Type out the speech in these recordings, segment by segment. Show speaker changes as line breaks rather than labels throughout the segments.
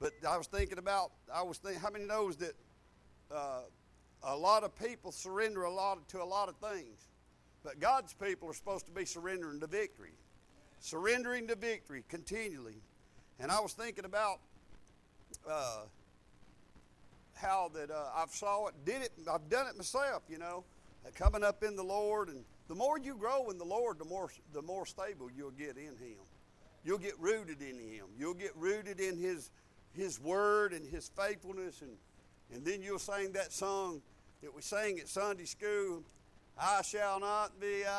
But I was thinking, how many knows that a lot of people surrender to a lot of things. But God's people are supposed to be surrendering to victory. Surrendering to victory continually. And I was thinking about how that I've done it myself, coming up in the Lord. And the more you grow in the Lord, the more stable you'll get in Him. You'll get rooted in Him. You'll get rooted in His Word and His faithfulness. And then you'll sing that song that we sang at Sunday school, I shall not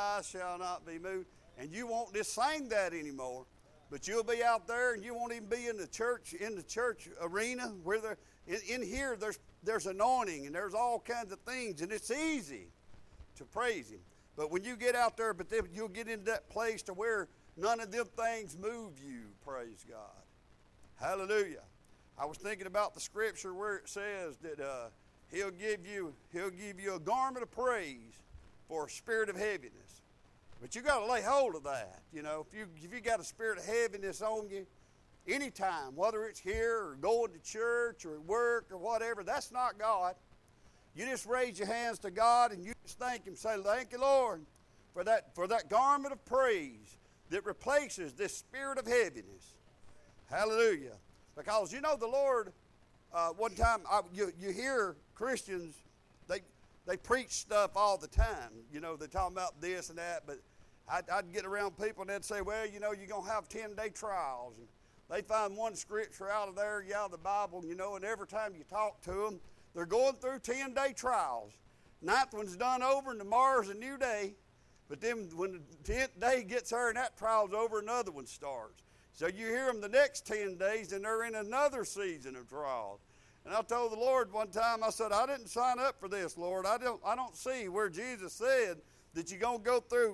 be moved. And you won't just sing that anymore, but you'll be out there and you won't even be in the church arena where in here there's anointing and there's all kinds of things, and it's easy to praise Him. But when you get out there, then you'll get into that place to where none of them things move you, praise God. Hallelujah. I was thinking about the scripture where it says that He'll give you a garment of praise for a spirit of heaviness. But you got to lay hold of that. If you got a spirit of heaviness on you, anytime, whether it's here or going to church or at work or whatever, that's not God. You just raise your hands to God and you just thank Him. Say, thank you, Lord, for that garment of praise that replaces this spirit of heaviness. Hallelujah. Because the Lord, one time you hear Christians, they preach stuff all the time. They're talking about this and that, but I'd get around people and they'd say, well, you're going to have 10-day trials. And they find one scripture out of the Bible, and every time you talk to them, they're going through 10-day trials. Ninth one's done over and tomorrow's a new day. But then when the 10th day gets there and that trial's over, another one starts. So you hear them the next 10 days and they're in another season of trials. And I told the Lord one time, I said, I didn't sign up for this, Lord. I don't see where Jesus said that you're going to go through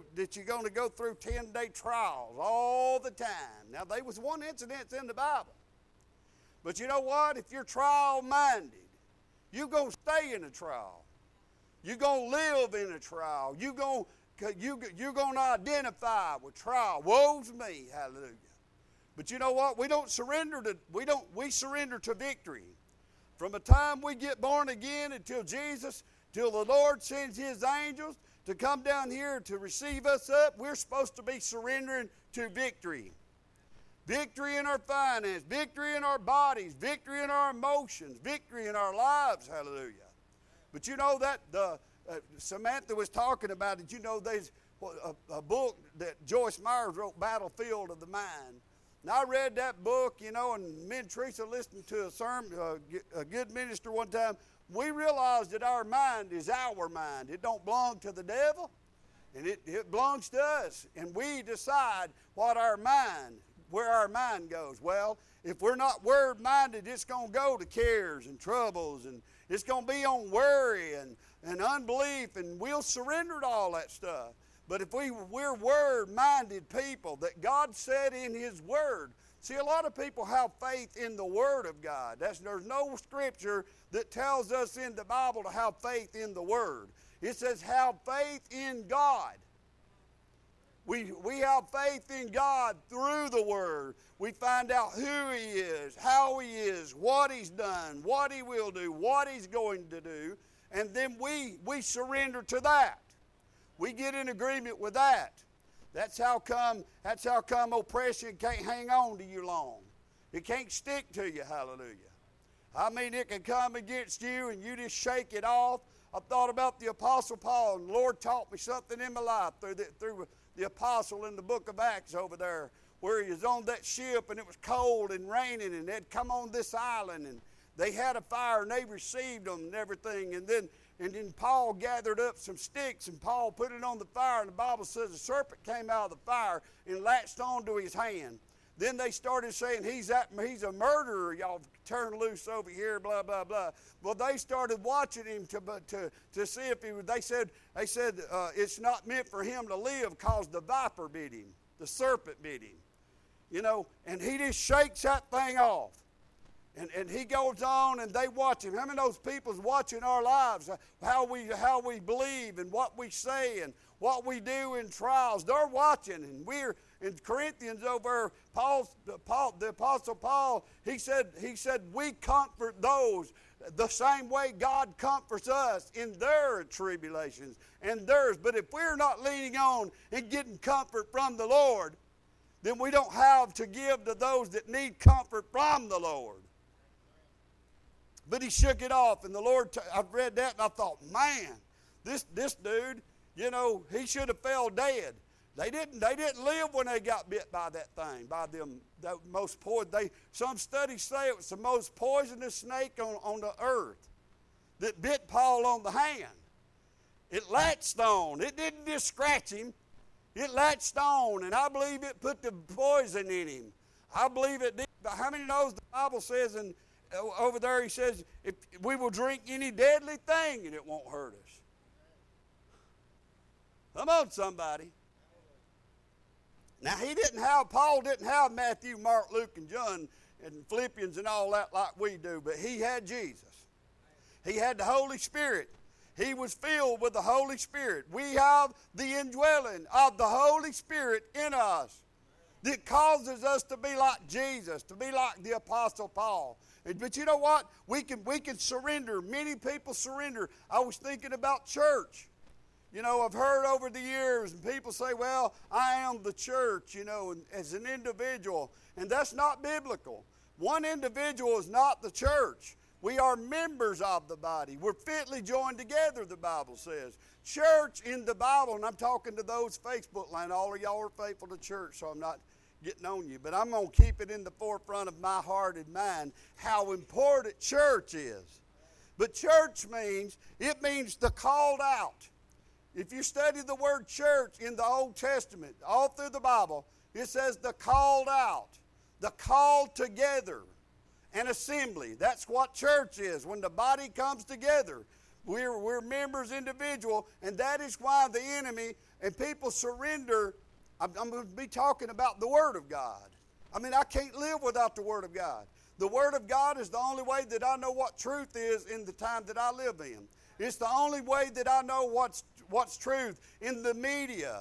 10-day trials all the time. Now, there was one incident in the Bible. But you know what? If you're trial-minded, you're going to stay in a trial. You're going to live in a trial. You're going to identify with trial. Woe's me, hallelujah. But you know what? We surrender to victory. From the time we get born again till the Lord sends His angels to come down here to receive us up, we're supposed to be surrendering to victory. Victory in our finance, victory in our bodies, victory in our emotions, victory in our lives, hallelujah. But that Samantha was talking about it. There's a book that Joyce Myers wrote, Battlefield of the Mind. And I read that book, and me and Teresa listened to a sermon, a good minister one time. We realized that our mind is our mind. It don't belong to the devil, and it belongs to us. And we decide where our mind goes. Well, if we're not word-minded, it's going to go to cares and troubles, and it's going to be on worry and unbelief, and we'll surrender to all that stuff. But if we're word-minded people that God said in His Word, see, a lot of people have faith in the Word of God. There's no scripture that tells us in the Bible to have faith in the Word. It says have faith in God. We have faith in God through the Word. We find out who He is, how He is, what He's done, what He will do, what He's going to do, and then we surrender to that. We get in agreement with that. That's how come oppression can't hang on to you long. It can't stick to you, hallelujah. I mean, it can come against you and you just shake it off. I've thought about the Apostle Paul, and the Lord taught me something in my life through the apostle in the book of Acts over there, where he was on that ship and it was cold and raining, and they'd come on this island and they had a fire and they received them and everything. And then Paul gathered up some sticks and Paul put it on the fire, and the Bible says a serpent came out of the fire and latched onto his hand. Then they started saying, he's a murderer, y'all turn loose over here, blah, blah, blah. Well, they started watching him to see if he would. They said it's not meant for him to live because the viper bit him, the serpent bit him. And he just shakes that thing off. And he goes on and they watch him. How many of those people's watching our lives, how we believe and what we say and what we do in trials. They're watching, and we're in Corinthians over the Apostle Paul, he said, we comfort those the same way God comforts us in their tribulations and theirs. But if we're not leaning on and getting comfort from the Lord, then we don't have to give to those that need comfort from the Lord. But he shook it off, and the Lord, I read that, and I thought, man, this dude, he should have fell dead. They didn't live when they got bit by that thing, by them. The most poison. Some studies say it was the most poisonous snake on the earth that bit Paul on the hand. It latched on. It didn't just scratch him. It latched on, and I believe it put the poison in him. I believe it did. But how many knows the Bible says, and over there he says, if we will drink any deadly thing and it won't hurt us. Come on, somebody. Now, Paul didn't have Matthew, Mark, Luke, and John, and Philippians and all that like we do, but he had Jesus. He had the Holy Spirit. He was filled with the Holy Spirit. We have the indwelling of the Holy Spirit in us that causes us to be like Jesus, to be like the Apostle Paul. But you know what? We can surrender. Many people surrender. I was thinking about church. I've heard over the years, and people say, well, I am the church, and as an individual. And that's not biblical. One individual is not the church. We are members of the body. We're fitly joined together, the Bible says. Church in the Bible, and I'm talking to those Facebook line, all of y'all are faithful to church, so I'm not getting on you. But I'm going to keep it in the forefront of my heart and mind how important church is. But church means the called out. If you study the word church in the Old Testament, all through the Bible, it says the called out, the called together, an assembly. That's what church is. When the body comes together, we're members individual, and that is why the enemy and people surrender. I'm going to be talking about the Word of God. I can't live without the Word of God. The Word of God is the only way that I know what truth is in the time that I live in. It's the only way that I know what's truth in the media,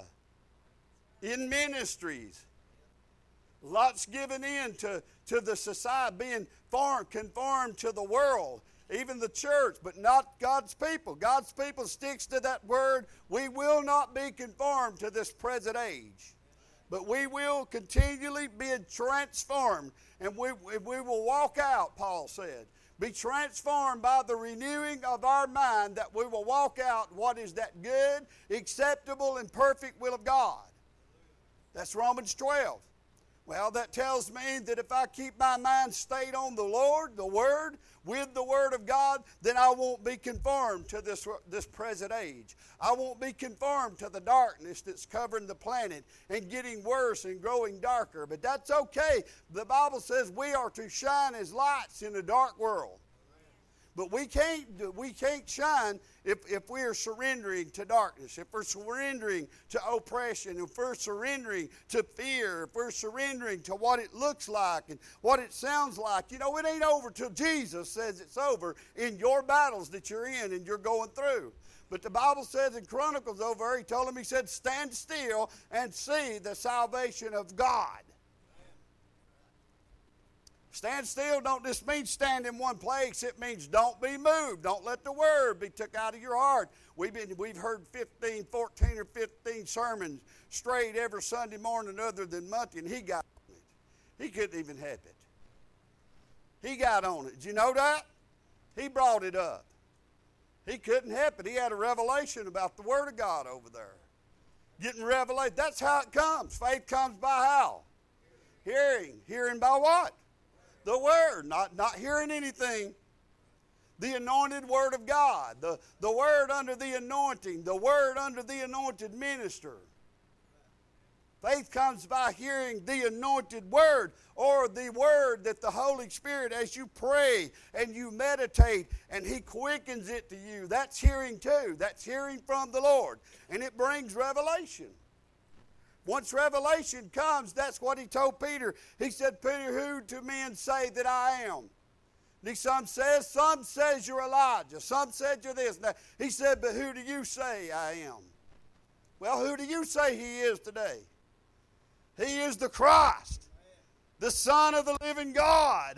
in ministries. Lots given in to the society, being conformed to the world, even the church, but not God's people. God's people sticks to that word. We will not be conformed to this present age, but we will continually be transformed, and we will walk out, Paul said. Be transformed by the renewing of our mind, that we will walk out what is that good, acceptable, and perfect will of God. That's Romans 12. Well, that tells me that if I keep my mind stayed on the Lord, the Word, with the Word of God, then I won't be conformed to this present age. I won't be conformed to the darkness that's covering the planet and getting worse and growing darker. But that's okay. The Bible says we are to shine as lights in a dark world. But we can't shine if we are surrendering to darkness, if we're surrendering to oppression, if we're surrendering to fear, if we're surrendering to what it looks like and what it sounds like. It ain't over till Jesus says it's over in your battles that you're in and you're going through. But the Bible says in Chronicles over, he told him, he said, stand still and see the salvation of God. Stand still don't just mean stand in one place. It means don't be moved. Don't let the word be took out of your heart. We've heard 14 or 15 sermons straight every Sunday morning other than Monday, and he got on it. He couldn't even help it. He got on it. Did you know that? He brought it up. He couldn't help it. He had a revelation about the Word of God over there. Getting revelation. That's how it comes. Faith comes by how? Hearing. Hearing by what? The Word, not hearing anything. The anointed Word of God, the Word under the anointing, the Word under the anointed minister. Faith comes by hearing the anointed Word, or the Word that the Holy Spirit, as you pray and you meditate and He quickens it to you. That's hearing too. That's hearing from the Lord. And it brings revelation. Once revelation comes, that's what He told Peter. He said, Peter, who do men say that I am? And some says you're Elijah. Some said you're this. Now, he said, but who do you say I am? Well, who do you say he is today? He is the Christ, the Son of the living God.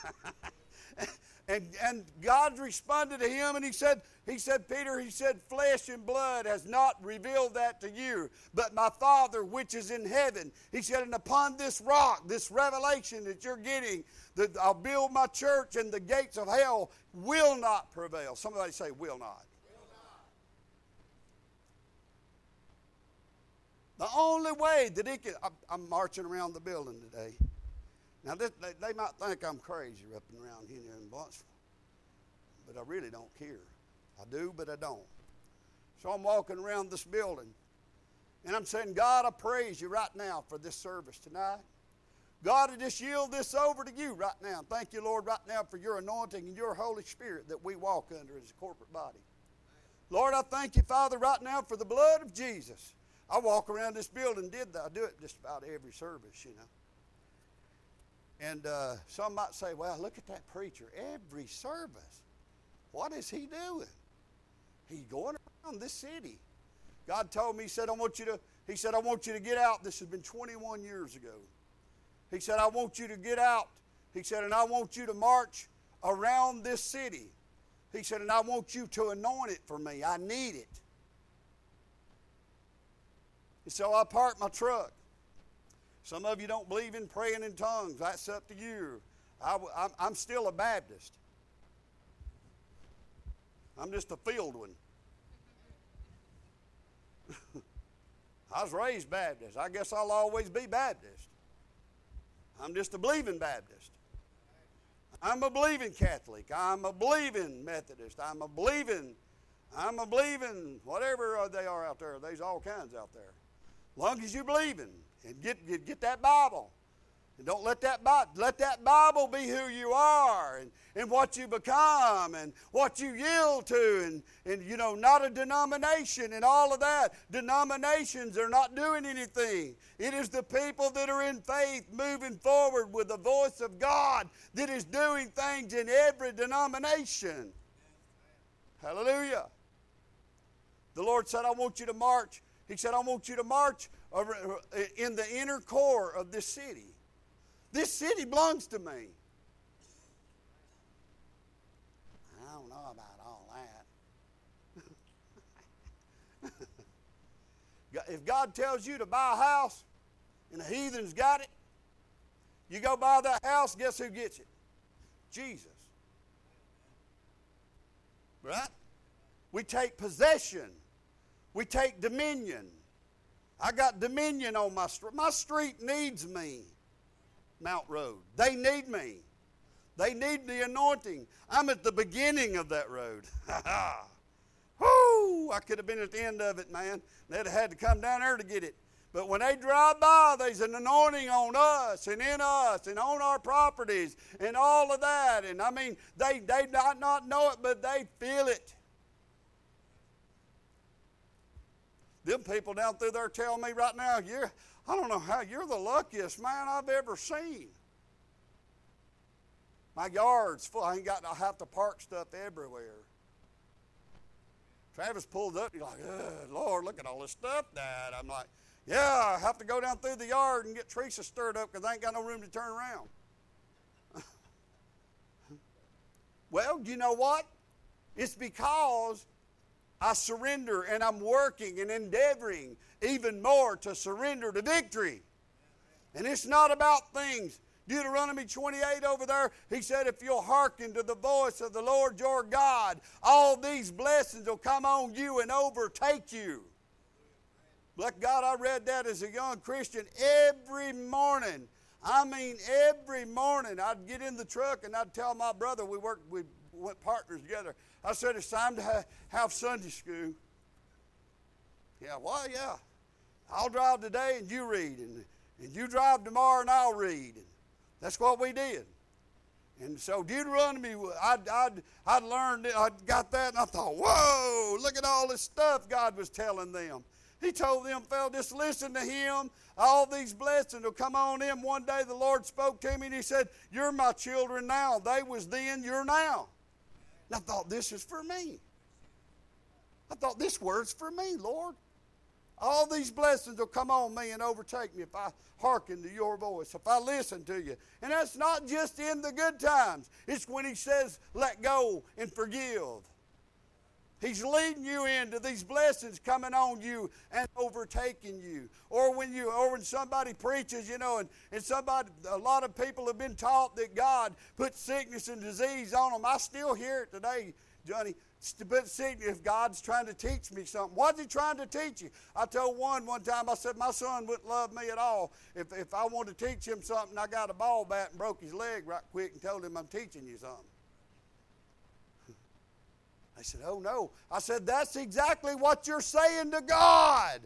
And God responded to him, and he said, Peter, flesh and blood has not revealed that to you, but my Father which is in heaven. He said, and upon this rock, this revelation that you're getting, that I'll build my church, and the gates of hell will not prevail. Somebody say, will not. The only way that it can, I'm marching around the building today. Now, they might think I'm crazy ripping around here in Blunsville, but I really don't care. I do, but I don't. So I'm walking around this building, and I'm saying, God, I praise you right now for this service tonight. God, I just yield this over to you right now. Thank you, Lord, right now for your anointing and your Holy Spirit that we walk under as a corporate body. Lord, I thank you, Father, right now for the blood of Jesus. I walk around this building, I do it just about every service, you know. And some might say, well, look at that preacher. Every service. What is he doing? He's going around this city. God told me, he said, I want you to get out. This has been 21 years ago. He said, I want you to get out. He said, and I want you to march around this city. He said, and I want you to anoint it for me. I need it. And so I parked my truck. Some of you don't believe in praying in tongues. That's up to you. I'm still a Baptist. I'm just a field one. I was raised Baptist. I guess I'll always be Baptist. I'm just a believing Baptist. I'm a believing Catholic. I'm a believing Methodist. I'm a believing whatever they are out there. There's all kinds out there. As long as you believe in. And get that Bible. And don't let that Bible be who you are and what you become and what you yield to and you know, not a denomination and all of that. Denominations are not doing anything. It is the people that are in faith moving forward with the voice of God that is doing things in every denomination. Hallelujah. The Lord said, I want you to march. He said, I want you to march in the inner core of this city. This city belongs to me. I don't know about all that. If God tells you to buy a house and the heathen's got it, you go buy that house, guess who gets it? Jesus. Right? We take possession. We take dominion. I got dominion on my street. My street needs me. Mount Road. They need me. They need the anointing. I'm at the beginning of that road. Whoo! I could have been at the end of it, man. They'd have had to come down there to get it. But when they drive by, there's an anointing on us and in us and on our properties and all of that. And I mean, they might not know it, but they feel it. Them people down through there tell me right now, I don't know how, you're the luckiest man I've ever seen. My yard's full. I have to park stuff everywhere. Travis pulled up. He's like, Lord, look at all this stuff, Dad. I'm like, yeah, I have to go down through the yard and get Teresa stirred up because I ain't got no room to turn around. Well, you know what? It's because I surrender and I'm working and endeavoring even more to surrender to victory. And it's not about things. Deuteronomy 28 over there, he said, if you'll hearken to the voice of the Lord your God, all these blessings will come on you and overtake you. Bless God, I read that as a young Christian every morning. I mean, every morning I'd get in the truck and I'd tell my brother, we went partners together. I said, it's time to have Sunday school. Yeah, well, yeah. I'll drive today and you read. And you drive tomorrow and I'll read. And that's what we did. And so Deuteronomy, I'd learned, I got that and I thought, whoa, look at all this stuff God was telling them. He told them, fell, just listen to him. All these blessings will come on him. One day the Lord spoke to me and he said, you're my children now. They was then, you're now. And I thought, this is for me. I thought, this word's for me, Lord. All these blessings will come on me and overtake me if I hearken to your voice, if I listen to you. And that's not just in the good times. It's when he says, let go and forgive. He's leading you into these blessings coming on you and overtaking you. Or when somebody preaches, and a lot of people have been taught that God put sickness and disease on them. I still hear it today, Johnny. But if God's trying to teach me something, what's he trying to teach you? I told one time, I said, my son wouldn't love me at all if I wanted to teach him something. I got a ball bat and broke his leg right quick and told him I'm teaching you something. I said, oh no. I said, that's exactly what you're saying to God.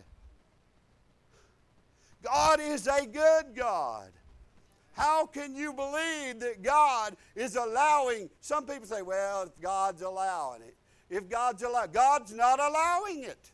God is a good God. How can you believe that God is allowing? Some people say, well, if God's allowing it. If God's not allowing it.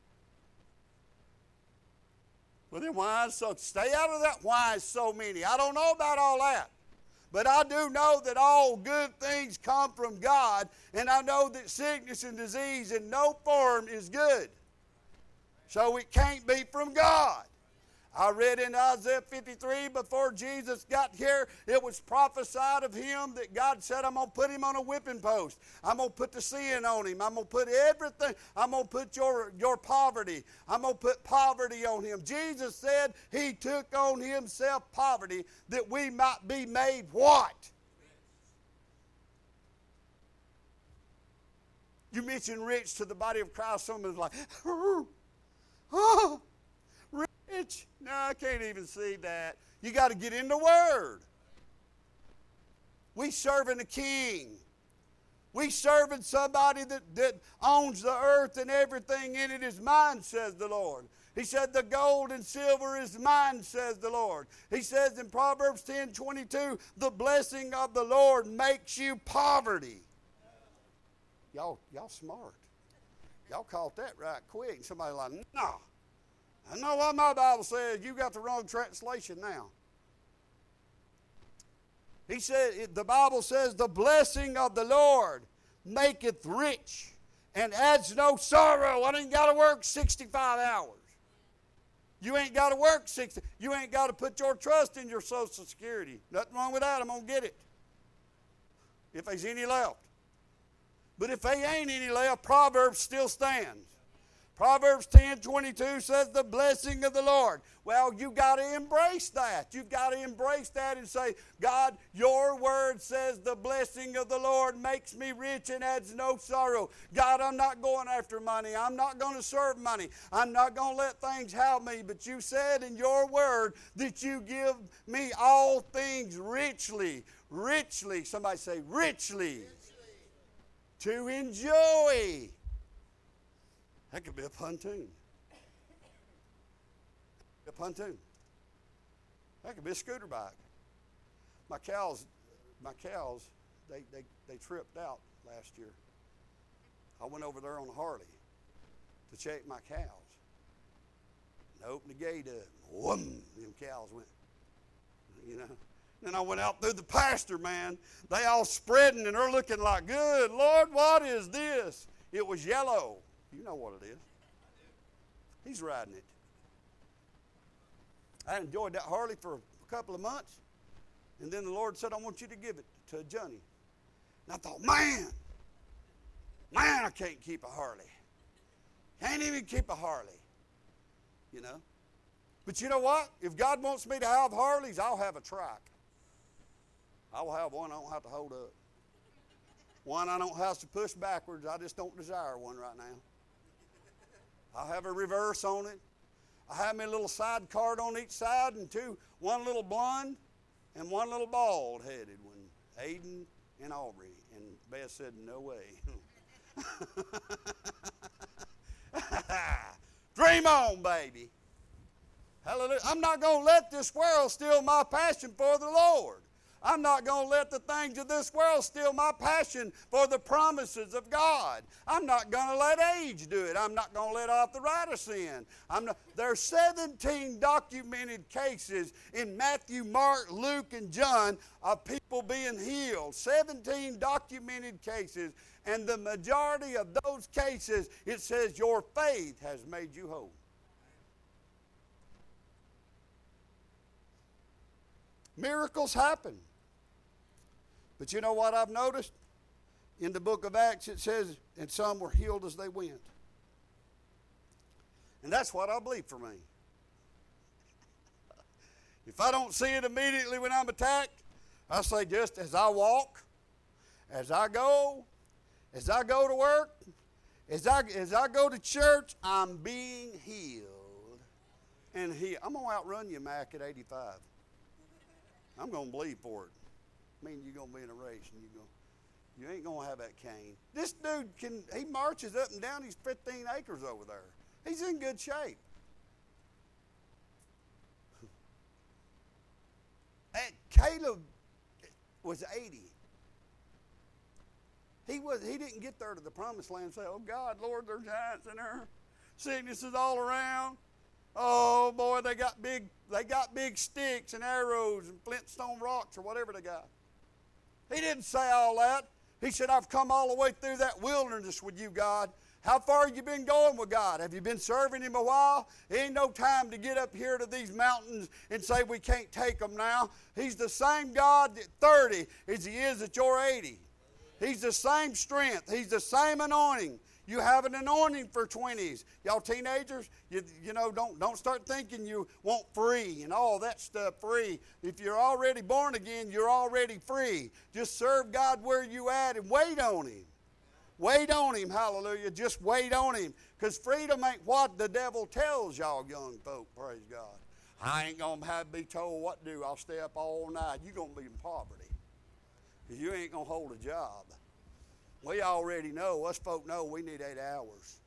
Well, then why is so? Stay out of that. Why is so many? I don't know about all that. But I do know that all good things come from God, and I know that sickness and disease in no form is good. So it can't be from God. I read in Isaiah 53, before Jesus got here, it was prophesied of him that God said, I'm going to put him on a whipping post. I'm going to put the sin on him. I'm going to put everything. I'm going to put your poverty. I'm going to put poverty on him. Jesus said he took on himself poverty that we might be made what? You mention rich to the body of Christ, someone's like, oh, rich. No, I can't even see that. You got to get in the Word. We serving a king. We serving somebody that owns the earth and everything in it is mine, says the Lord. He said, the gold and silver is mine, says the Lord. He says in Proverbs 10:22, the blessing of the Lord makes you poverty. Y'all smart. Y'all caught that right quick. Somebody like, no. I know what my Bible says. You got the wrong translation now. He said, the Bible says, the blessing of the Lord maketh rich and adds no sorrow. I ain't got to work 65 hours. You ain't got to work 60. You ain't got to put your trust in your Social Security. Nothing wrong with that. I'm going to get it. If there's any left. But if there ain't any left, Proverbs still stands. Proverbs 10:22 says the blessing of the Lord. Well, you've got to embrace that. You've got to embrace that and say, God, your word says the blessing of the Lord makes me rich and adds no sorrow. God, I'm not going after money. I'm not going to serve money. I'm not going to let things have me. But you said in your word that you give me all things richly. Richly. Somebody say richly. To enjoy. That could be a pontoon. A pontoon. That could be a scooter bike. My cows, they tripped out last year. I went over there on a Harley to check my cows. And I opened the gate up. Whoom, them cows went, Then I went out through the pasture, man. They all spreading and they're looking like, good Lord, what is this? It was yellow. You know what it is. He's riding it. I enjoyed that Harley for a couple of months. And then the Lord said, I want you to give it to Johnny. And I thought, man, I can't keep a Harley. Can't even keep a Harley. But you know what? If God wants me to have Harleys, I'll have a trike. I will have one I don't have to hold up. One I don't have to push backwards. I just don't desire one right now. I'll have a reverse on it. I have me a little side card on each side and one little blonde and one little bald-headed one, Aiden and Aubrey. And Beth said, no way. Dream on, baby. Hallelujah. I'm not going to let this world steal my passion for the Lord. I'm not going to let the things of this world steal my passion for the promises of God. I'm not going to let age do it. I'm not going to let arthritis in. There are 17 documented cases in Matthew, Mark, Luke, and John of people being healed. 17 documented cases. And the majority of those cases, it says your faith has made you whole. Miracles happen. But you know what I've noticed? In the book of Acts it says, and some were healed as they went. And that's what I believe for me. If I don't see it immediately when I'm attacked, I say just as I walk, as I go to work, as I go to church, I'm being healed. And I'm going to outrun you, Mac, at 85. I'm going to believe for it. I mean, you're going to be in a race, and you ain't going to have that cane. This dude he marches up and down these 15 acres over there. He's in good shape. And Caleb was 80. He didn't get there to the promised land and say, oh God, Lord, there's giants in there. Sickness is all around. Oh boy, they got big sticks and arrows and flintstone rocks or whatever they got. He didn't say all that. He said, I've come all the way through that wilderness with you, God. How far have you been going with God? Have you been serving Him a while? Ain't no time to get up here to these mountains and say we can't take them now. He's the same God at 30 as He is at your 80. He's the same strength. He's the same anointing. You have an anointing for 20s. Y'all teenagers, you know, don't start thinking you want free and all that stuff free. If you're already born again, you're already free. Just serve God where you at and wait on Him. Wait on Him, hallelujah. Just wait on Him. Because freedom ain't what the devil tells y'all young folk, praise God. I ain't going to have to be told what to do. I'll stay up all night. You're going to be in poverty. Because you ain't going to hold a job. We already know, us folk know we need 8 hours.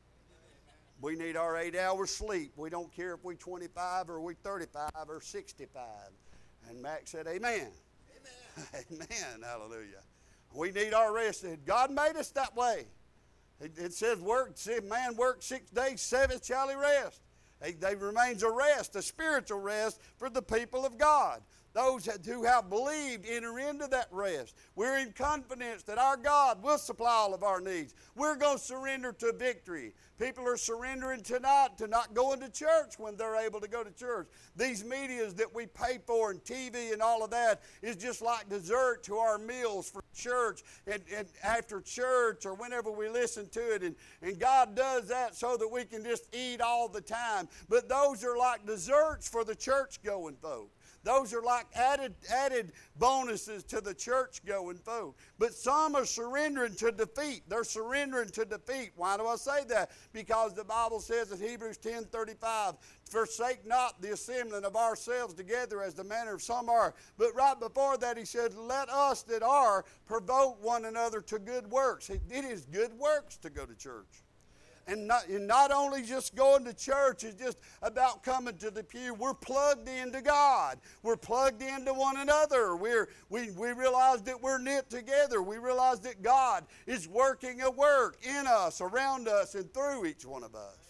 We need our 8 hours sleep. We don't care if we're 25 or we're 35 or 65. And Mac said, amen. Amen. Amen, hallelujah. We need our rest. God made us that way. It says, man works 6 days, 7th shall he rest. There remains a rest, a spiritual rest for the people of God. Those who have believed enter into that rest. We're in confidence that our God will supply all of our needs. We're going to surrender to victory. People are surrendering tonight to not going to church when they're able to go to church. These medias that we pay for and TV and all of that is just like dessert to our meals for church and after church or whenever we listen to it. And God does that so that we can just eat all the time. But those are like desserts for the church-going folk. Those are like added bonuses to the church-going folk. But some are surrendering to defeat. They're surrendering to defeat. Why do I say that? Because the Bible says in Hebrews 10:35, forsake not the assembling of ourselves together as the manner of some are. But right before that he said, let us that are provoke one another to good works. It is good works to go to church. And not only just going to church is just about coming to the pew. We're plugged into God. We're plugged into one another. We realize that we're knit together. We realize that God is working a work in us, around us, and through each one of us.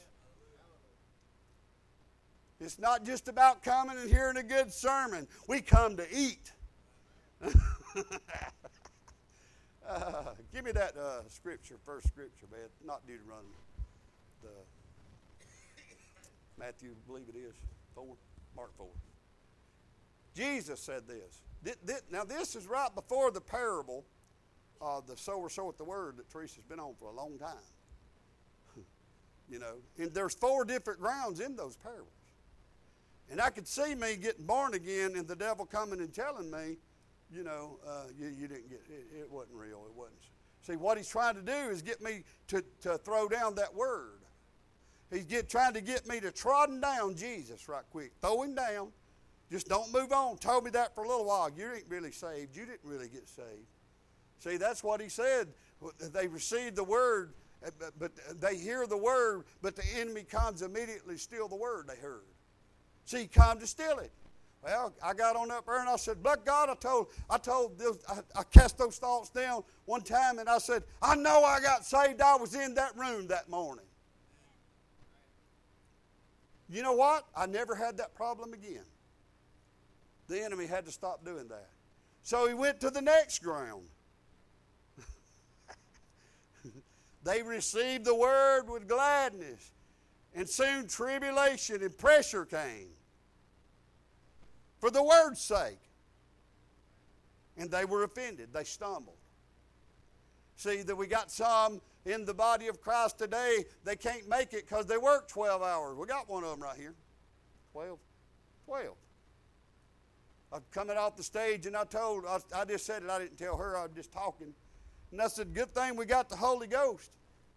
It's not just about coming and hearing a good sermon. We come to eat. Give me that scripture, first scripture, man. Not Deuteronomy. Matthew, I believe it is, 4, Mark 4. Jesus said this. Now this is right before the parable of the sower soweth the word that Teresa's been on for a long time. You know, and there's 4 different grounds in those parables. And I could see me getting born again and the devil coming and telling me, you know, you didn't get it. It wasn't real. It wasn't. See, what he's trying to do is get me to throw down that word. He's trying to get me to trodden down Jesus right quick. Throw him down. Just don't move on. Told me that for a little while. You ain't really saved. You didn't really get saved. See, that's what he said. They received the word, but they hear the word, but the enemy comes immediately steal the word they heard. See, he come to steal it. Well, I got on up there and I said, but God, I cast those thoughts down one time and I said, I know I got saved. I was in that room that morning. You know what? I never had that problem again. The enemy had to stop doing that. So he went to the next ground. They received the word with gladness, and soon tribulation and pressure came. For the word's sake. And they were offended. They stumbled. See, that we got some in the body of Christ today, they can't make it because they work 12 hours. We got one of them right here. 12. I'm coming off the stage and I just said it, I didn't tell her, I was just talking. And I said, good thing we got the Holy Ghost.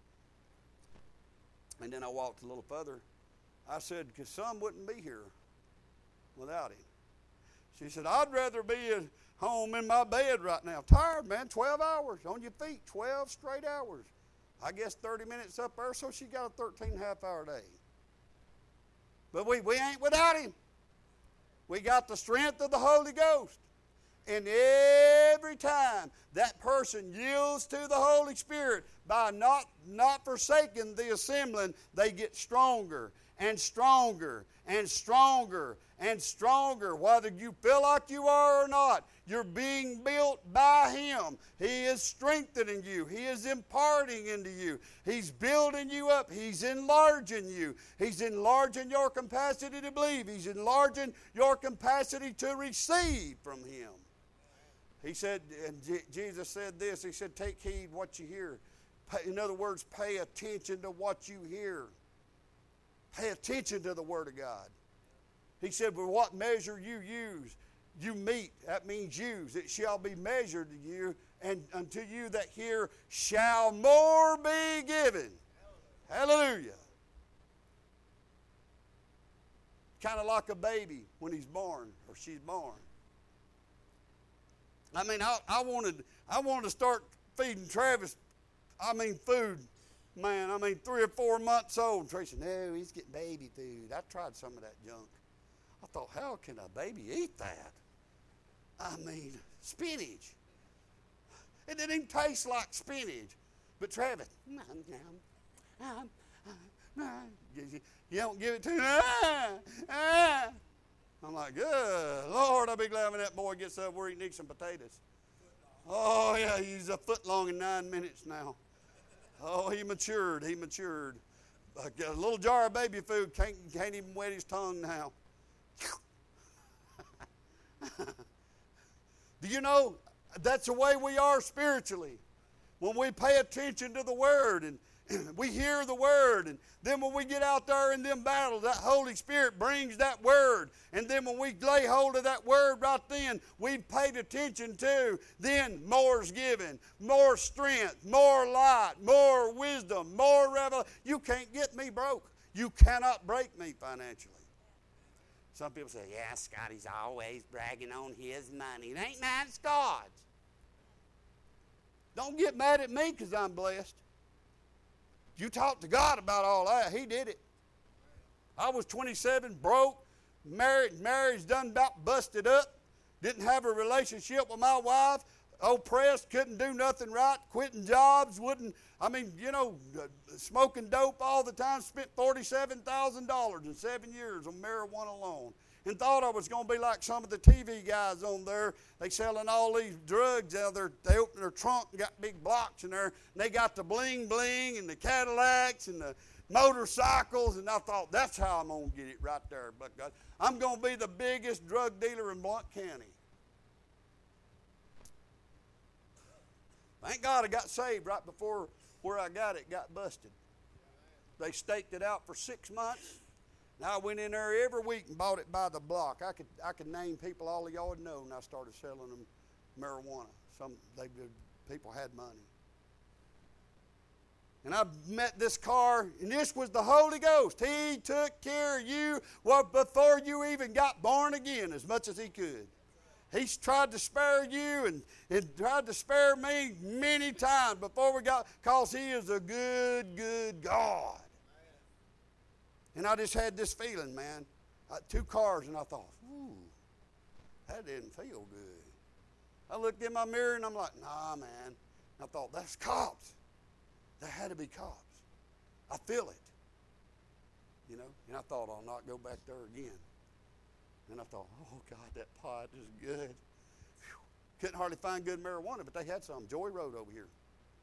And then I walked a little further. I said, because some wouldn't be here without him. She said, I'd rather be at home in my bed right now. Tired, man, 12 hours on your feet, 12 straight hours. I guess 30 minutes up there, so she got a 13.5-hour day. But we ain't without him. We got the strength of the Holy Ghost. And every time that person yields to the Holy Spirit by not forsaking the assembling, they get stronger and stronger and stronger and stronger. Whether you feel like you are or not, you're being built by Him. He is strengthening you. He is imparting into you. He's building you up. He's enlarging you. He's enlarging your capacity to believe. He's enlarging your capacity to receive from Him. He said, and Jesus said this, He said, take heed what you hear. In other words, pay attention to what you hear. Pay attention to the Word of God. He said, with what measure you use, you meet. That means use. It shall be measured to you, and unto you that hear shall more be given. Hallelujah. Kind of like a baby when he's born or she's born. I mean, I wanted to start feeding Travis, food. Man, 3 or 4 months old. Tracy, no, he's getting baby food. I tried some of that junk. I thought, how can a baby eat that? Spinach. It didn't even taste like spinach. But Travis, you don't give it to him. I'm like, good Lord, I'll be glad when that boy gets up where he can eat some potatoes. Oh, yeah, he's a foot long in 9 minutes now. Oh, he matured. A little jar of baby food can't even wet his tongue now. Do you know that's the way we are spiritually? When we pay attention to the Word and we hear the Word, and then when we get out there in them battles, that Holy Spirit brings that Word. And then when we lay hold of that Word right then, we've paid attention to, then more's given, more strength, more light, more wisdom, more revelation. You can't get me broke. You cannot break me financially. Some people say, yeah, Scotty's always bragging on his money. It ain't mine, it's God's. Don't get mad at me because I'm blessed. You talk to God about all that. He did it. I was 27, broke, marriage done about busted up, didn't have a relationship with my wife, oppressed, couldn't do nothing right, quitting jobs, smoking dope all the time, spent $47,000 in 7 years on marijuana alone. And thought I was going to be like some of the TV guys on there. They selling all these drugs out there. They open their trunk and got big blocks in there. And they got the bling bling and the Cadillacs and the motorcycles. And I thought, that's how I'm going to get it right there. But God, I'm going to be the biggest drug dealer in Blount County. Thank God I got saved right before where I got it got busted. They staked it out for 6 months. Now I went in there every week and bought it by the block. I could name people all of y'all would know, and I started selling them marijuana. People had money. And I met this car, and this was the Holy Ghost. He took care of you before you even got born again as much as He could. He's tried to spare you and tried to spare me many times before we got, because He is a good, good God. And I just had this feeling, man. 2 cars, and I thought, ooh, that didn't feel good. I looked in my mirror, and I'm like, nah, man. I thought, that's cops. There had to be cops. I feel it. And I thought, I'll not go back there again. And I thought, oh, God, that pot is good. Whew. Couldn't hardly find good marijuana, but they had some. Joy Road over here.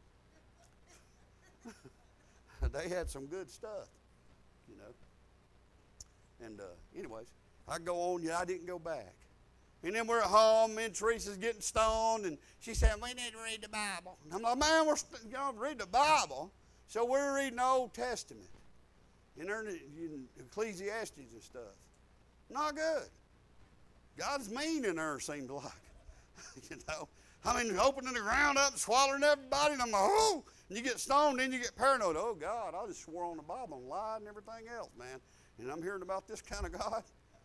They had some good stuff. And anyways, I go on. Yeah, I didn't go back. And then we're at home, me and Teresa's getting stoned, and she said, we need to read the Bible. And I'm like, man, we're going to read the Bible. So we're reading the Old Testament. And they're in Ecclesiastes and stuff. Not good. God's mean in there, seems like. You know? I mean, opening the ground up and swallowing everybody, and I'm like, oh! And you get stoned, then you get paranoid. Oh, God, I just swore on the Bible and lied and everything else, man. And I'm hearing about this kind of God.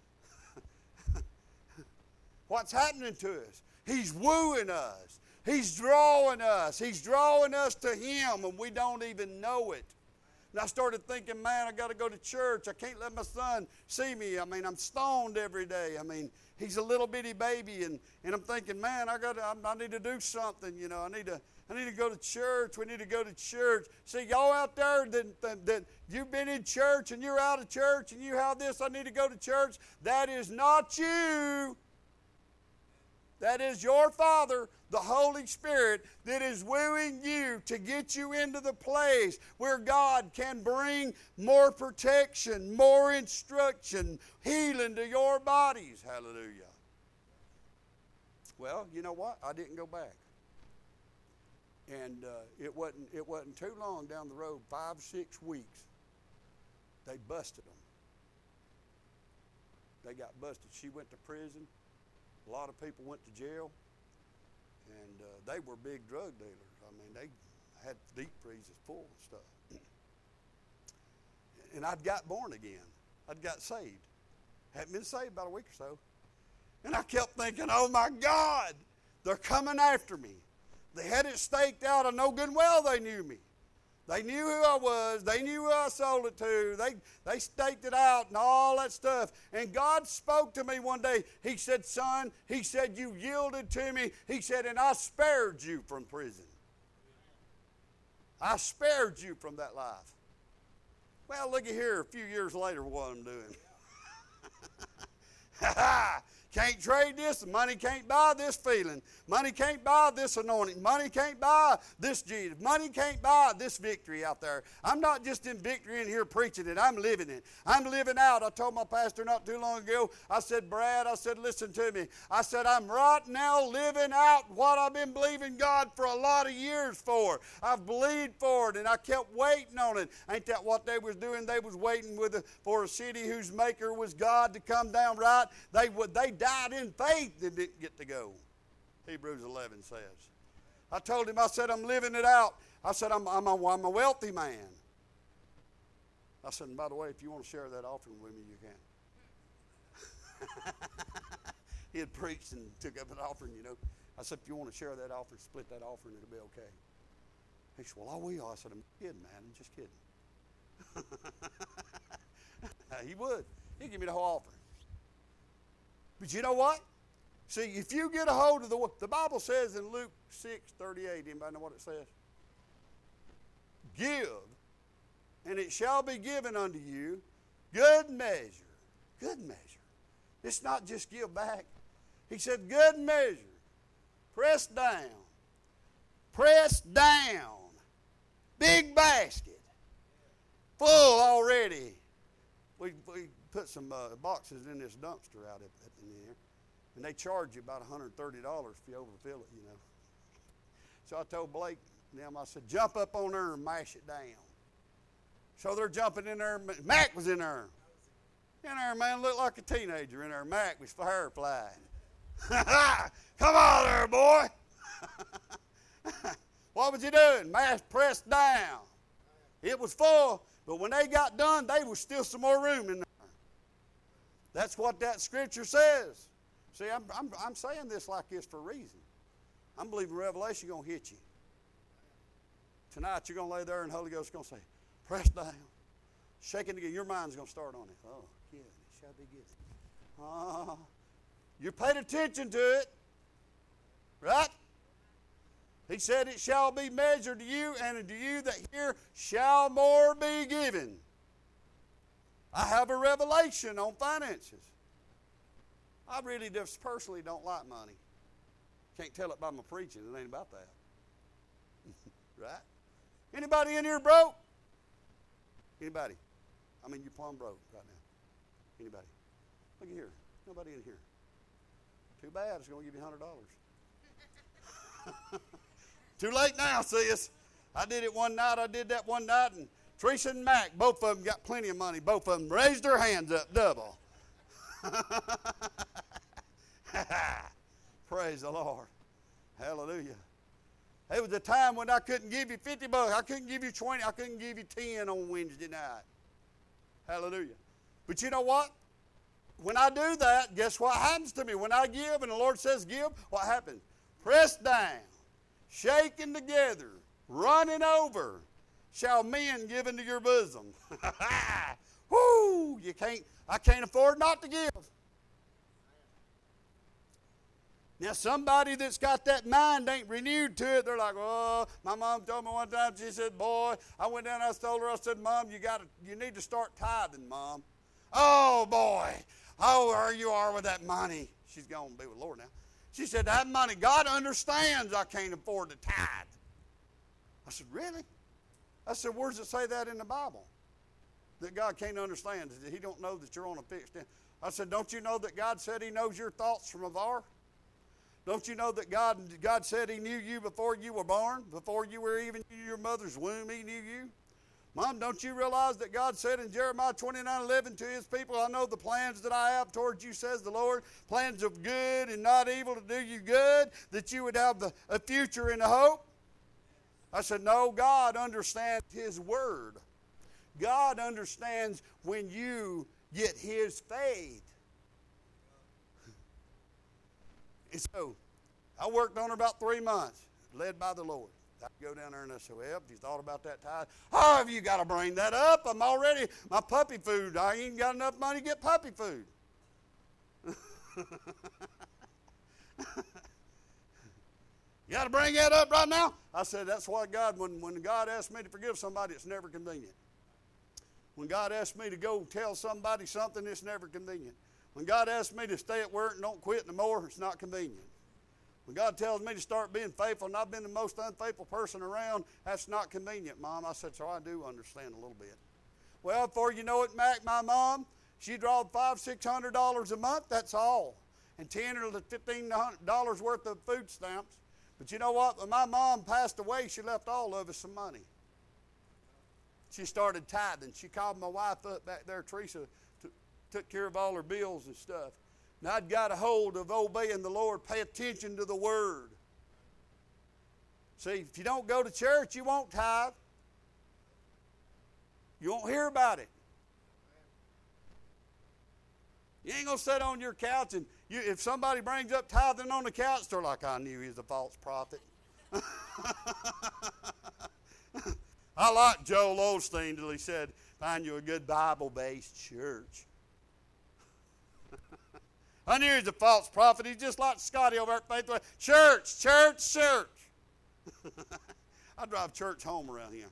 What's happening to us? He's wooing us. He's drawing us. He's drawing us to Him, and we don't even know it. And I started thinking, man, I got to go to church. I can't let my son see me. I mean, I'm stoned every day. I mean, he's a little bitty baby, and I'm thinking, man, I need to do something. You know, I need to go to church. We need to go to church. See, y'all out there that you've been in church and you're out of church and you have this, I need to go to church. That is not you. That is your Father, the Holy Spirit, that is wooing you to get you into the place where God can bring more protection, more instruction, healing to your bodies. Hallelujah. Well, you know what? I didn't go back. And it wasn't too long down the road, 5-6 weeks, they busted them. They got busted. She went to prison. A lot of people went to jail, and they were big drug dealers. I mean, they had deep freezes full of stuff. And I'd got born again. I'd got saved. Hadn't been saved about a week or so. And I kept thinking, oh my God, they're coming after me. They had it staked out. I know good and well they knew me. They knew who I was. They knew who I sold it to. They staked it out and all that stuff. And God spoke to me one day. He said, son, he said, you yielded to me. He said, and I spared you from prison. I spared you from that life. Well, look at here, a few years later, what I'm doing. Can't trade this. Money can't buy this feeling. Money can't buy this anointing. Money can't buy this Jesus. Money can't buy this victory out there. I'm not just in victory in here preaching it. I'm living it. I'm living out. I told my pastor not too long ago, I said, Brad, I said, listen to me. I said, I'm right now living out what I've been believing God for a lot of years for. I've believed for it, and I kept waiting on it. Ain't that what they was doing? They was waiting for a city whose maker was God to come down right. They died in faith and didn't get to go. Hebrews 11 says. I told him, I said, I'm living it out. I said, I'm a wealthy man. I said, and by the way, if you want to share that offering with me, you can. He had preached and took up an offering, you know. I said, if you want to share that offering, split that offering, it'll be okay. He said, well, I will. I said, I'm kidding, man. I'm just kidding. He would. He'd give me the whole offering. But you know what? See, if you get a hold of the Bible says in Luke 6:38, anybody know what it says? Give, and it shall be given unto you, good measure. Good measure. It's not just give back. He said, good measure. Pressed down. Big basket. Full already. We put some boxes in this dumpster out in there, and they charge you about $130 if you overfill it, you know. So I told Blake and them, I said, jump up on there and mash it down. So they're jumping in there. Mac was in there. In there, man, looked like a teenager in there. Mac was firefly. Come on there, boy. What was he doing? Pressed down. It was full, but when they got done, there was still some more room in there. That's what that scripture says. See, I'm saying this like this for a reason. I'm believing Revelation going to hit you. Tonight you're going to lay there and the Holy Ghost is going to say, press down. Shaking together. Your mind's going to start on it. Oh, good. It shall be good. You paid attention to it. Right? He said, it shall be measured to you, and unto you that hear shall more be given. I have a revelation on finances. I really just personally don't like money. Can't tell it by my preaching. It ain't about that. Right? Anybody in here broke? Anybody? I mean, you're plumb broke right now. Anybody? Look at here. Nobody in here. Too bad, it's going to give you $100. Too late now, sis. I did it one night, and Teresa and Mac, both of them got plenty of money. Both of them raised their hands up double. Praise the Lord. Hallelujah. There was a time when I couldn't give you $50. I couldn't give you 20. I couldn't give you 10 on Wednesday night. Hallelujah. But you know what? When I do that, guess what happens to me? When I give and the Lord says give, what happens? Pressed down, shaken together, running over, shall men give into your bosom. Whoo! I can't afford not to give. Now, somebody that's got that mind ain't renewed to it. They're like, oh, my mom told me one time, she said, boy, I went down and I told her, I said, Mom, you need to start tithing, Mom. Oh, boy. Oh, where you are with that money. She's going to be with the Lord now. She said, that money, God understands I can't afford to tithe. I said, really? I said, where does it say that in the Bible? That God can't understand, that he don't know that you're on a fixed end. I said, don't you know that God said he knows your thoughts from afar? Don't you know that God said he knew you before you were born? Before you were even in your mother's womb, he knew you? Mom, don't you realize that God said in Jeremiah 29:11 to his people, I know the plans that I have towards you, says the Lord, plans of good and not evil to do you good, that you would have a future and a hope? I said, no, God understands his word. God understands when you get his faith. And so I worked on her about 3 months, led by the Lord. I go down there and I said, well, have you thought about that tithe? Oh, have you got to bring that up? I'm already, my puppy food, I ain't got enough money to get puppy food. You got to bring that up right now? I said, that's why God, when God asks me to forgive somebody, it's never convenient. When God asks me to go tell somebody something, it's never convenient. When God asks me to stay at work and don't quit no more, it's not convenient. When God tells me to start being faithful, and I've been the most unfaithful person around, that's not convenient, Mom. I said, so I do understand a little bit. Well, before you know it, Mac, my mom, she drawed $500-600 a month, that's all. And $10 or $15 worth of food stamps. But you know what? When my mom passed away, she left all of us some money. She started tithing. She called my wife up back there, Teresa, took care of all her bills and stuff. And I'd got a hold of obeying the Lord, pay attention to the Word. See, if you don't go to church, you won't tithe. You won't hear about it. You ain't going to sit on your couch and if somebody brings up tithing on the couch, they're like, I knew he was a false prophet. I like Joel Osteen till he said, find you a good Bible-based church. I knew he was a false prophet. He's just like Scotty over at Faithway. Church, church, church. I drive church home around here.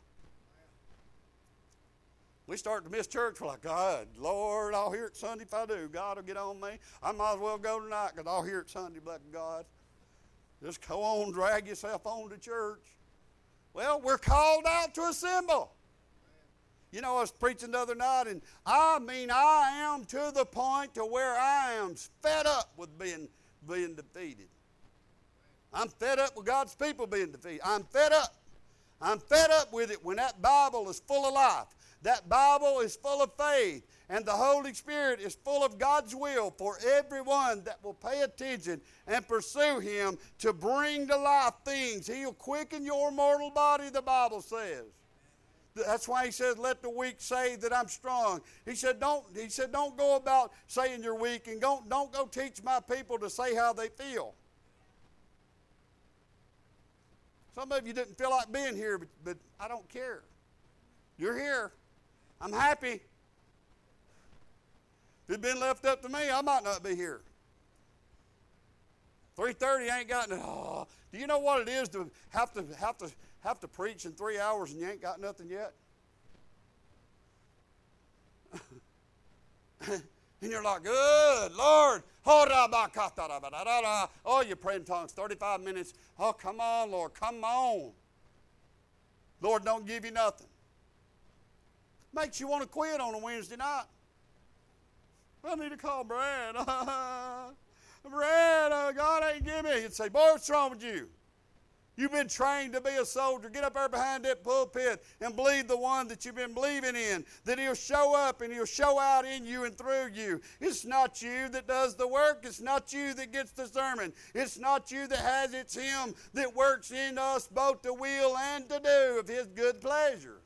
We start to miss church. We're like, God, Lord, I'll hear it Sunday if I do. God will get on me. I might as well go tonight because I'll hear it Sunday, black God. Just go on, drag yourself on to church. Well, we're called out to assemble. You know, I was preaching the other night, and I am to the point to where I am fed up with being defeated. I'm fed up with God's people being defeated. I'm fed up. I'm fed up with it when that Bible is full of life. That Bible is full of faith, and the Holy Spirit is full of God's will for everyone that will pay attention and pursue Him to bring to life things. He'll quicken your mortal body, the Bible says. That's why he says, let the weak say that I'm strong. He said, don't go about saying you're weak, and don't go teach my people to say how they feel. Some of you didn't feel like being here, but I don't care. You're here. I'm happy. If it'd been left up to me, I might not be here. 3:30 ain't got no. Oh, do you know what it is to have to preach in 3 hours and you ain't got nothing yet? And you're like, good Lord. Oh, you're praying in tongues 35 minutes. Oh, come on, Lord, come on. Lord, don't give you nothing. Makes you want to quit on a Wednesday night. I need to call Brad. bread, God ain't giving me. He'd say, boy, what's wrong with you? You've been trained to be a soldier. Get up there behind that pulpit and believe the one that you've been believing in, that he'll show up and he'll show out in you and through you. It's not you that does the work. It's not you that gets the sermon. It's not you that has. It's him that works in us both to will and to do of his good pleasure.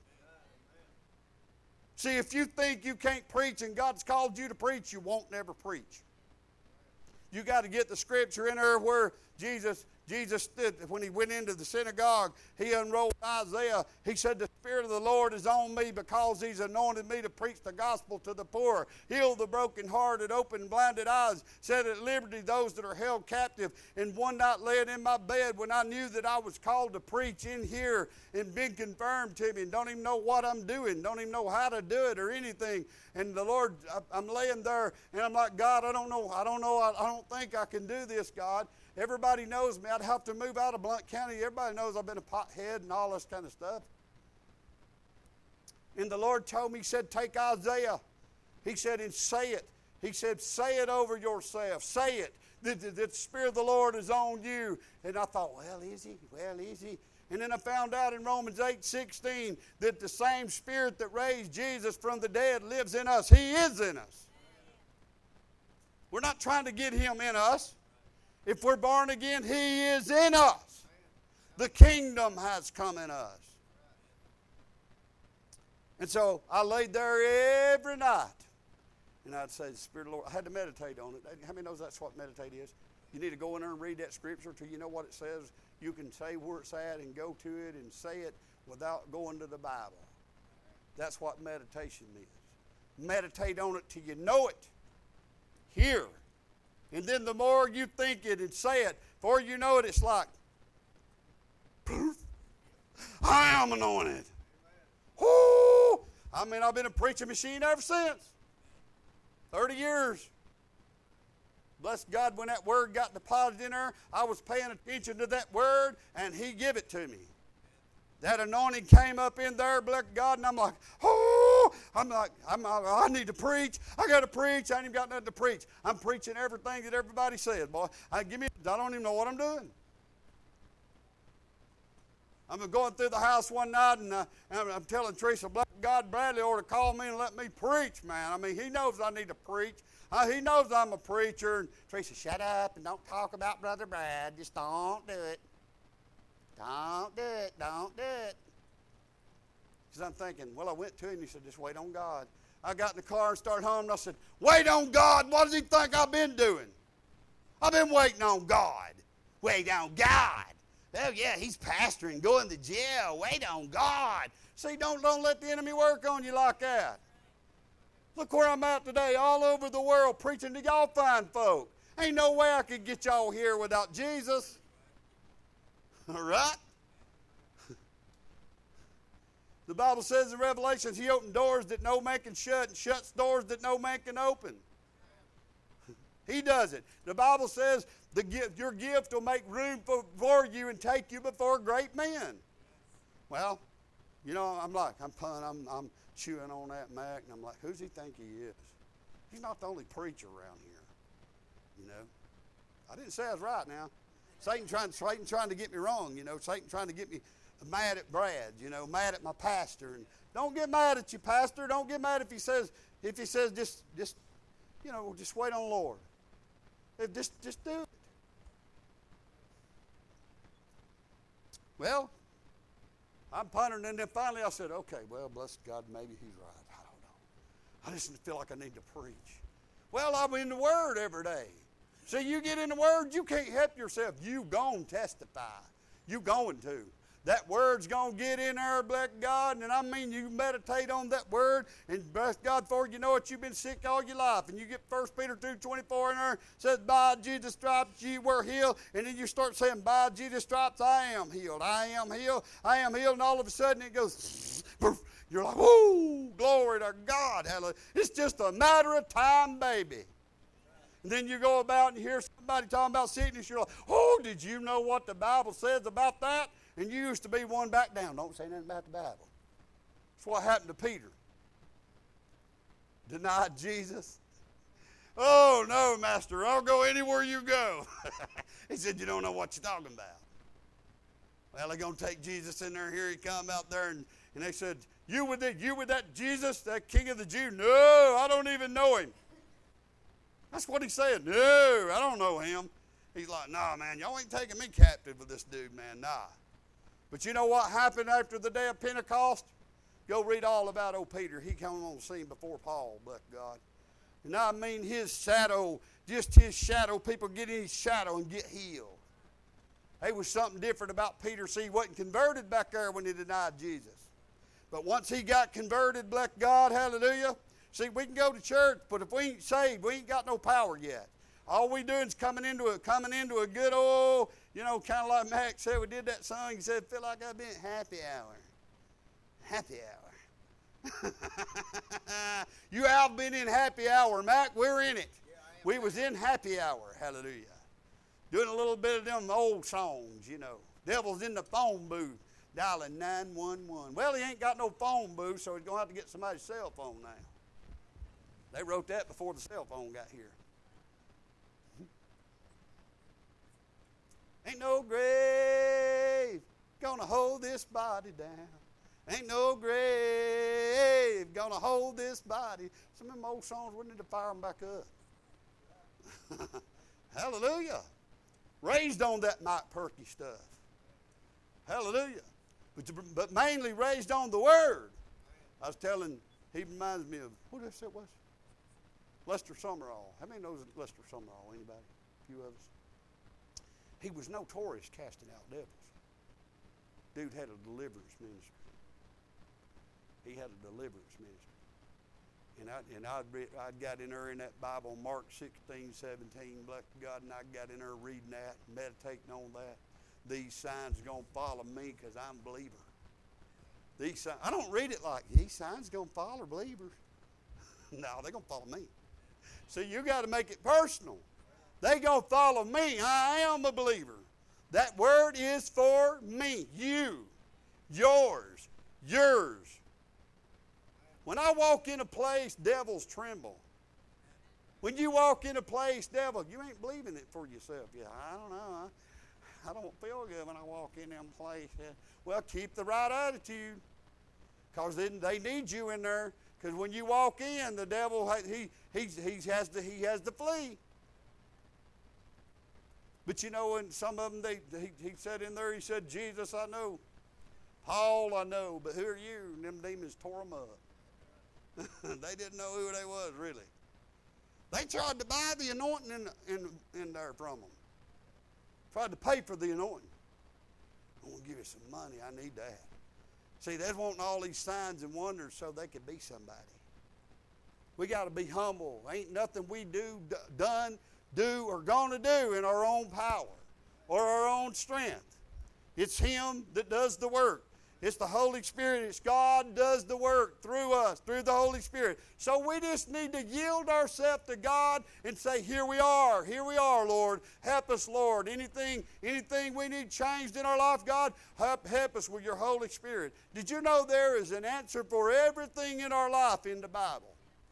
See, if you think you can't preach and God's called you to preach, you won't never preach. You got to get the scripture in there where Jesus stood, when he went into the synagogue, he unrolled Isaiah. He said, the Spirit of the Lord is on me because he's anointed me to preach the gospel to the poor, heal the brokenhearted, open blinded eyes, set at liberty those that are held captive. And one night laying in my bed when I knew that I was called to preach in here and been confirmed to me and don't even know what I'm doing, don't even know how to do it or anything. And the Lord, I'm laying there and I'm like, God, I don't think I can do this, God. Everybody knows me. I'd have to move out of Blount County. Everybody knows I've been a pothead and all this kind of stuff. And the Lord told me, he said, take Isaiah. He said, and say it. He said, say it over yourself. Say it. That the Spirit of the Lord is on you. And I thought, well, is he? Well, is he? And then I found out in Romans 8:16 that the same Spirit that raised Jesus from the dead lives in us. He is in us. We're not trying to get him in us. If we're born again, he is in us. The kingdom has come in us. And so I laid there every night. And I'd say, the Spirit of the Lord, I had to meditate on it. How many knows that's what meditate is? You need to go in there and read that scripture till you know what it says. You can say where it's at and go to it and say it without going to the Bible. That's what meditation is. Meditate on it till you know it. Here. And then the more you think it and say it, before you know it, it's like, poof, I am anointed. Whoo! I mean, I've been a preaching machine ever since. 30 years. Bless God, when that word got deposited in there, I was paying attention to that word, and he gave it to me. That anointing came up in there, bless God, and I'm like, oh, I need to preach. I got to preach. I ain't even got nothing to preach. I'm preaching everything that everybody said, boy. I don't even know what I'm doing. I'm going through the house one night, and I'm telling Teresa, bless God, Bradley ought to call me and let me preach, man. I mean, he knows I need to preach. He knows I'm a preacher. And Teresa, shut up and don't talk about Brother Brad. Just don't do it. Don't do it. Don't do it. Because I'm thinking, well, I went to him and he said, just wait on God. I got in the car and started home and I said, wait on God. What does he think I've been doing? I've been waiting on God. Wait on God. Oh, yeah, he's pastoring, going to jail. Wait on God. See, don't let the enemy work on you like that. Look where I'm at today, all over the world, preaching to y'all fine folk. Ain't no way I could get y'all here without Jesus. All right? The Bible says in Revelations, he opened doors that no man can shut and shuts doors that no man can open. He does it. The Bible says your gift will make room for you and take you before great men. Well, you know, I'm chewing on that Mac, and I'm like, who's he think he is? He's not the only preacher around here. You know? I didn't say I was right now. Satan trying to get me wrong, you know. Satan trying to get me mad at Brad, you know, mad at my pastor. And don't get mad at you, pastor. Don't get mad if he says just you know, just wait on the Lord. Just do it. Well, I'm pondering, and then finally I said, okay, well, bless God, maybe he's right. I don't know. I just feel like I need to preach. Well, I'm in the Word every day. See, you get in the Word, you can't help yourself. You gon' testify. You going to. That Word's going to get in there, bless God, and I mean you meditate on that Word, and bless God for you know it, you've been sick all your life, and you get 1 Peter 2:24 in there, says, by Jesus' stripes ye were healed, and then you start saying, by Jesus' stripes I am healed, I am healed, I am healed, and all of a sudden it goes, you're like, whoo, glory to God, hallelujah. It's just a matter of time, baby. And then you go about and you hear somebody talking about sickness, you're like, oh, did you know what the Bible says about that? And you used to be one back down. Don't say nothing about the Bible. That's what happened to Peter. Denied Jesus. Oh, no, Master, I'll go anywhere you go. He said, you don't know what you're talking about. Well, they're going to take Jesus in there. Here he come out there, and they said, you with that Jesus, that King of the Jews? No, I don't even know him. That's what he said. No, I don't know him. He's like, nah, man, y'all ain't taking me captive with this dude, man, nah. But you know what happened after the day of Pentecost? Go read all about old Peter. He came on the scene before Paul, bless God. And I mean his shadow, just his shadow, people get in his shadow and get healed. There was something different about Peter. See, he wasn't converted back there when he denied Jesus. But once he got converted, bless God, hallelujah. See, we can go to church, but if we ain't saved, we ain't got no power yet. All we doing is coming into a good old, kind of like Mac said, we did that song. He said, feel like I've been happy hour. Happy hour. You have been in happy hour, Mac. We're in it. We was in happy hour. Hallelujah. Doing a little bit of them old songs, Devil's in the phone booth, dialing 911. Well, he ain't got no phone booth, so he's going to have to get somebody's cell phone now. They wrote that before the cell phone got here. Ain't no grave gonna hold this body down. Ain't no grave gonna hold this body. Some of them old songs, we need to fire them back up. Hallelujah. Raised on that Mike Perky stuff. Hallelujah. But mainly raised on the Word. I was telling, he reminds me of, what did I say it was? Lester Sumrall. How many knows Lester Sumrall? Anybody? A few of us. He was notorious casting out devils. Dude had a deliverance ministry. He had a deliverance ministry. And I'd got in there in that Bible, Mark 16, 17, bless God, and I got in there reading that, meditating on that. These signs are going to follow me because I'm a believer. These signs, I don't read it like, these signs are going to follow believers. No, they're going to follow me. So you got to make it personal. They going to follow me. I am a believer. That word is for me. You. Yours. Yours. When I walk in a place, devils tremble. When you walk in a place, devil, you ain't believing it for yourself. Yeah, I don't know. I don't feel good when I walk in them place. Well, keep the right attitude. Because then they need you in there. Because when you walk in, the devil, he has to flee. But and some of them, he said in there, he said, Jesus, I know. Paul, I know. But who are you? And them demons tore them up. They didn't know who they was, really. They tried to buy the anointing in there from them. Tried to pay for the anointing. I want to give you some money. I need that. See, they're wanting all these signs and wonders so they could be somebody. We got to be humble. Ain't nothing we do, or going to do in our own power or our own strength. It's Him that does the work. It's the Holy Spirit. It's God does the work through us, through the Holy Spirit. So we just need to yield ourselves to God and say, here we are, Lord. Help us, Lord. Anything we need changed in our life, God, help us with your Holy Spirit. Did you know there is an answer for everything in our life in the Bible?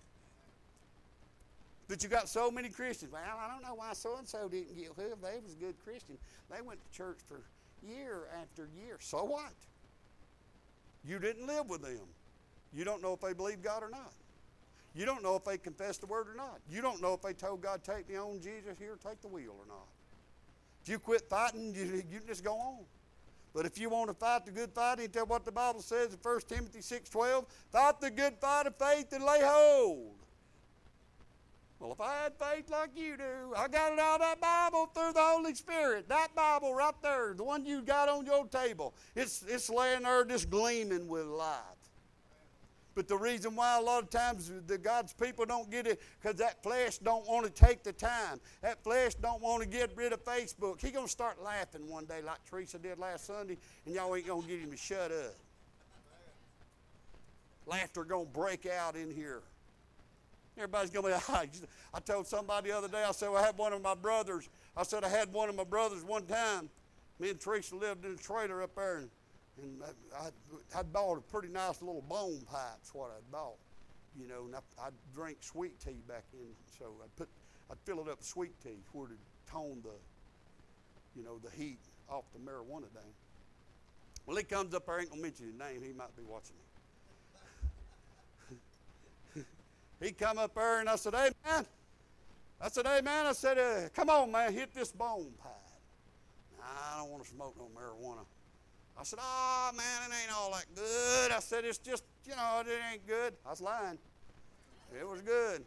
But you got so many Christians. Well, I don't know why so-and-so didn't get healed. They was a good Christian. They went to church for year after year. So what? You didn't live with them. You don't know if they believe God or not. You don't know if they confess the word or not. You don't know if they told God, take me on, Jesus, here, take the wheel or not. If you quit fighting, you just go on. But if you want to fight the good fight, you tell what the Bible says in 1 Timothy 6:12, fight the good fight of faith and lay hold. Well, if I had faith like you do, I got it out of that Bible through the Holy Spirit. That Bible right there, the one you got on your table, it's laying there just gleaming with light. But the reason why a lot of times the God's people don't get it, because that flesh don't want to take the time. That flesh don't want to get rid of Facebook. He's going to start laughing one day like Teresa did last Sunday, and y'all ain't going to get him to shut up. Laughter going to break out in here. Everybody's going to be, I told somebody the other day, I said, I had one of my brothers one time. Me and Teresa lived in a trailer up there, and I'd bought a pretty nice little bone pipe's what I'd bought. you know, and I'd drink sweet tea back in, so I'd fill it up with sweet tea where to tone the, you know, the heat off the marijuana down. Well, he comes up there, I ain't gonna mention his name, he might be watching me. He come up there and I said, hey man, I said, come on man, hit this bone pipe. I don't want to smoke no marijuana. I said, oh man, it ain't all that good. I said, it's just, you know, it ain't good. I was lying. It was good.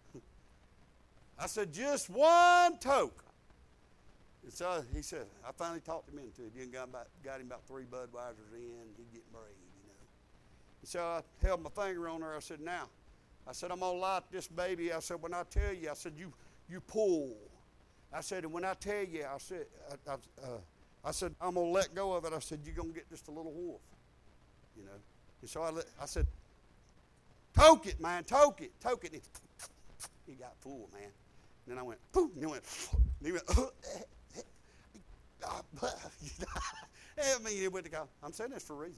I said, just one toke. And so he said, I finally talked him into it. Then got him about 3 Budweisers in. He'd get brave, you know. And so I held my finger on her. I said, now, I said, I'm going to light this baby. I said, when I tell you, I said, you pull. I said, and when I tell you, I said, I'm going to let go of it. I said, you're going to get just a little wolf, you know. And so I said, toke it, man, toke it. And he got full, man. And then I went, poof, and he went, I mean, he went to go. I'm saying this for a reason.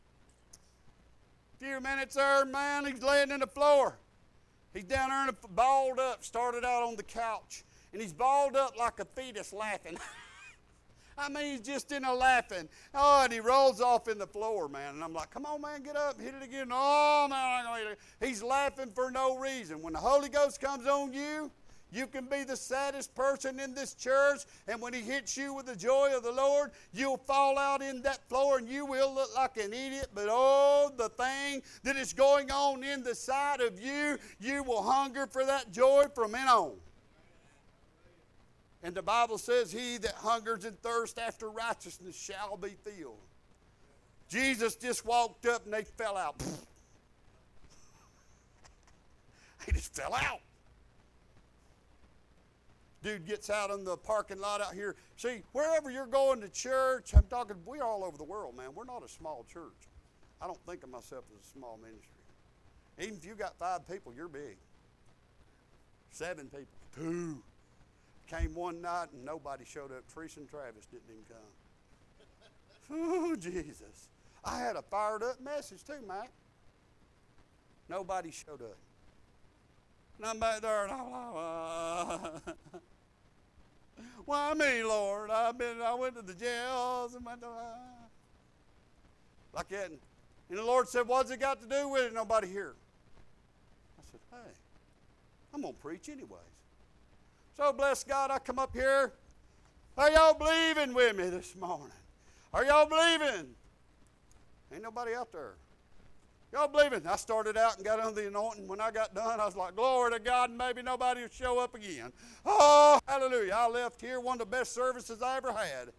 A few minutes there, man, he's laying in the floor. He's down there and balled up, started out on the couch. And he's balled up like a fetus laughing. I mean, he's just in there laughing. Oh, and he rolls off in the floor, man. And I'm like, come on, man, get up, hit it again. Oh, man, I'm not going to hit it. He's laughing for no reason. When the Holy Ghost comes on you, you can be the saddest person in this church, and when he hits you with the joy of the Lord, you'll fall out in that floor and you will look like an idiot. But oh, the thing that is going on in the side of you, you will hunger for that joy from then on. And the Bible says, he that hungers and thirsts after righteousness shall be filled. Jesus just walked up and they fell out. They just fell out. Dude gets out in the parking lot out here. See, wherever you're going to church, I'm talking, we're all over the world, man. We're not a small church. I don't think of myself as a small ministry. Even if you got 5 people, you're big. 7 people. 2. Came one night and nobody showed up. Teresa and Travis didn't even come. Oh, Jesus. I had a fired up message too, Mike. Nobody showed up. And I'm back there and I'm like, why me, Lord? I went to the jails and went to like that. And the Lord said, what's it got to do with it? Nobody here. I said, hey, I'm going to preach anyways. So bless God, I come up here. Are y'all believing with me this morning? Are y'all believing? Ain't nobody out there. Y'all believing? I started out and got under the anointing. When I got done, I was like, glory to God, and maybe nobody will show up again. Oh, hallelujah. I left here one of the best services I ever had.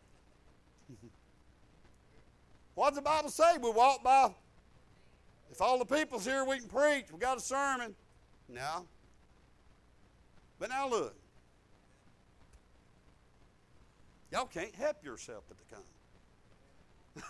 What does the Bible say? We walk by. If all the people's here, we can preach. We got a sermon. No. But now look. Y'all can't help yourself but to come.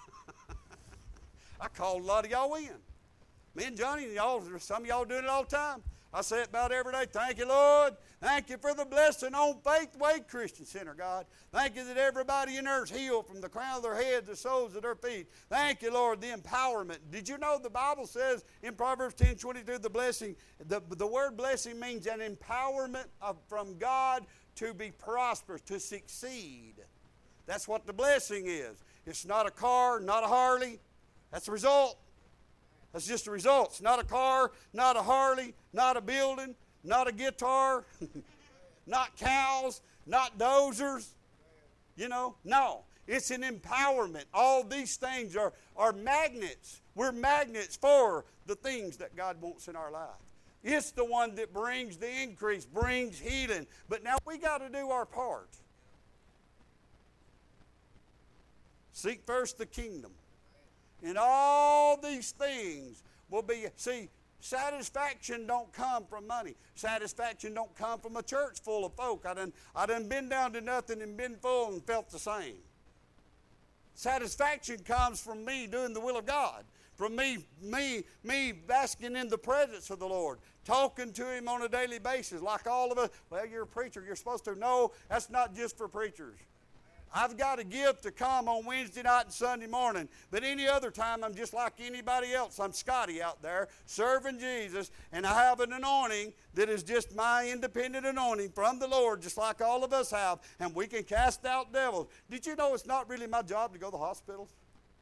I called a lot of y'all in. Me and Johnny, and some of y'all doing it all the time. I say it about every day. Thank you, Lord. Thank you for the blessing on Faith Way Christian Center, God. Thank you that everybody in there is healed from the crown of their head to the soles of their feet. Thank you, Lord, the empowerment. Did you know the Bible says in Proverbs 10:22, the blessing, the word blessing means an empowerment from God to be prosperous, to succeed. That's what the blessing is. It's not a car, not a Harley. That's the result. That's just the result. It's not a car, not a Harley, not a building, not a guitar, not cows, not dozers. You know, no. It's an empowerment. All these things are magnets. We're magnets for the things that God wants in our life. It's the one that brings the increase, brings healing. But now we got to do our part. Seek first the kingdom. And all these things will be, see, satisfaction don't come from money. Satisfaction don't come from a church full of folk. I done been down to nothing and been full and felt the same. Satisfaction comes from me doing the will of God. From me basking in the presence of the Lord. Talking to Him on a daily basis like all of us. Well, you're a preacher. You're supposed to know that's not just for preachers. I've got a gift to come on Wednesday night and Sunday morning. But any other time, I'm just like anybody else. I'm Scotty out there serving Jesus, and I have an anointing that is just my independent anointing from the Lord, just like all of us have, and we can cast out devils. Did you know it's not really my job to go to the hospitals?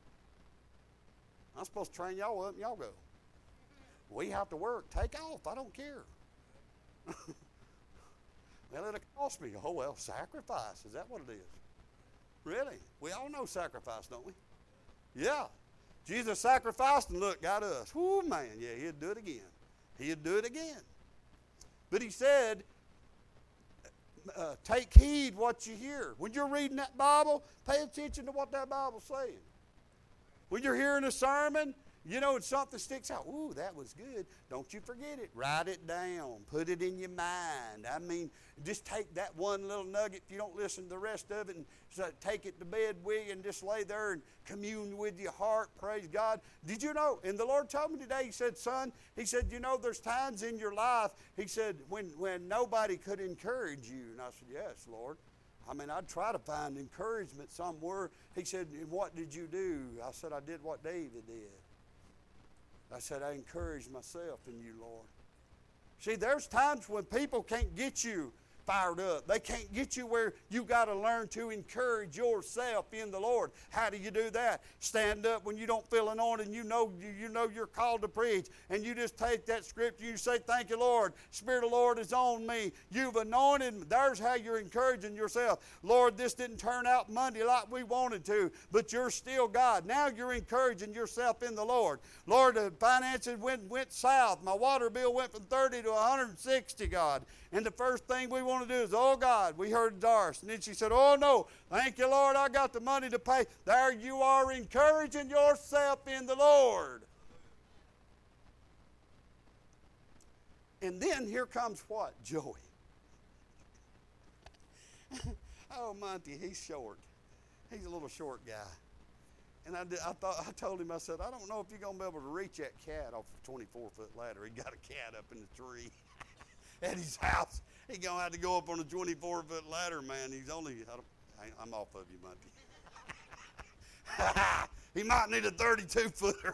I'm supposed to train y'all up, and y'all go. We have to work. Take off. I don't care. Well, it'll cost me. Oh, well, sacrifice. Is that what it is? Really? We all know sacrifice, don't we? Yeah. Jesus sacrificed and look, got us. Whoo, man. Yeah, he'd do it again. He'd do it again. But he said, take heed what you hear. When you're reading that Bible, pay attention to what that Bible's saying. When you're hearing a sermon, you know, it's something sticks out. Ooh, that was good. Don't you forget it. Write it down. Put it in your mind. I mean, just take that one little nugget. If you don't listen to the rest of it, and so take it to bed with you and just lay there and commune with your heart. Praise God. Did you know? And the Lord told me today, he said, son, he said, you know, there's times in your life, he said, when nobody could encourage you. And I said, yes, Lord. I mean, I'd try to find encouragement somewhere. He said, and what did you do? I said, I did what David did. I said, I encourage myself in you, Lord. See, there's times when people can't get you fired up. They can't get you where you got to learn to encourage yourself in the Lord. How do you do that? Stand up when you don't feel anointed and you know you're called to preach, and you just take that scripture, you say, thank you, Lord. Spirit of the Lord is on me. You've anointed me. There's how you're encouraging yourself. Lord, this didn't turn out Monday like we wanted to, but you're still God. Now you're encouraging yourself in the Lord. Lord, the finances went south. My water bill went from 30 to 160, God. And the first thing we want to do is, oh, God, we heard Doris. And then she said, oh, no, thank you, Lord, I got the money to pay. There you are encouraging yourself in the Lord. And then here comes what? Joey. Oh, Monty, he's short. He's a little short guy. And I told him, I said, I don't know if you're going to be able to reach that cat off a 24-foot ladder. He got a cat up in the tree at his house. He's going to have to go up on a 24-foot ladder, man. I'm off of you, Monty. He might need a 32-footer.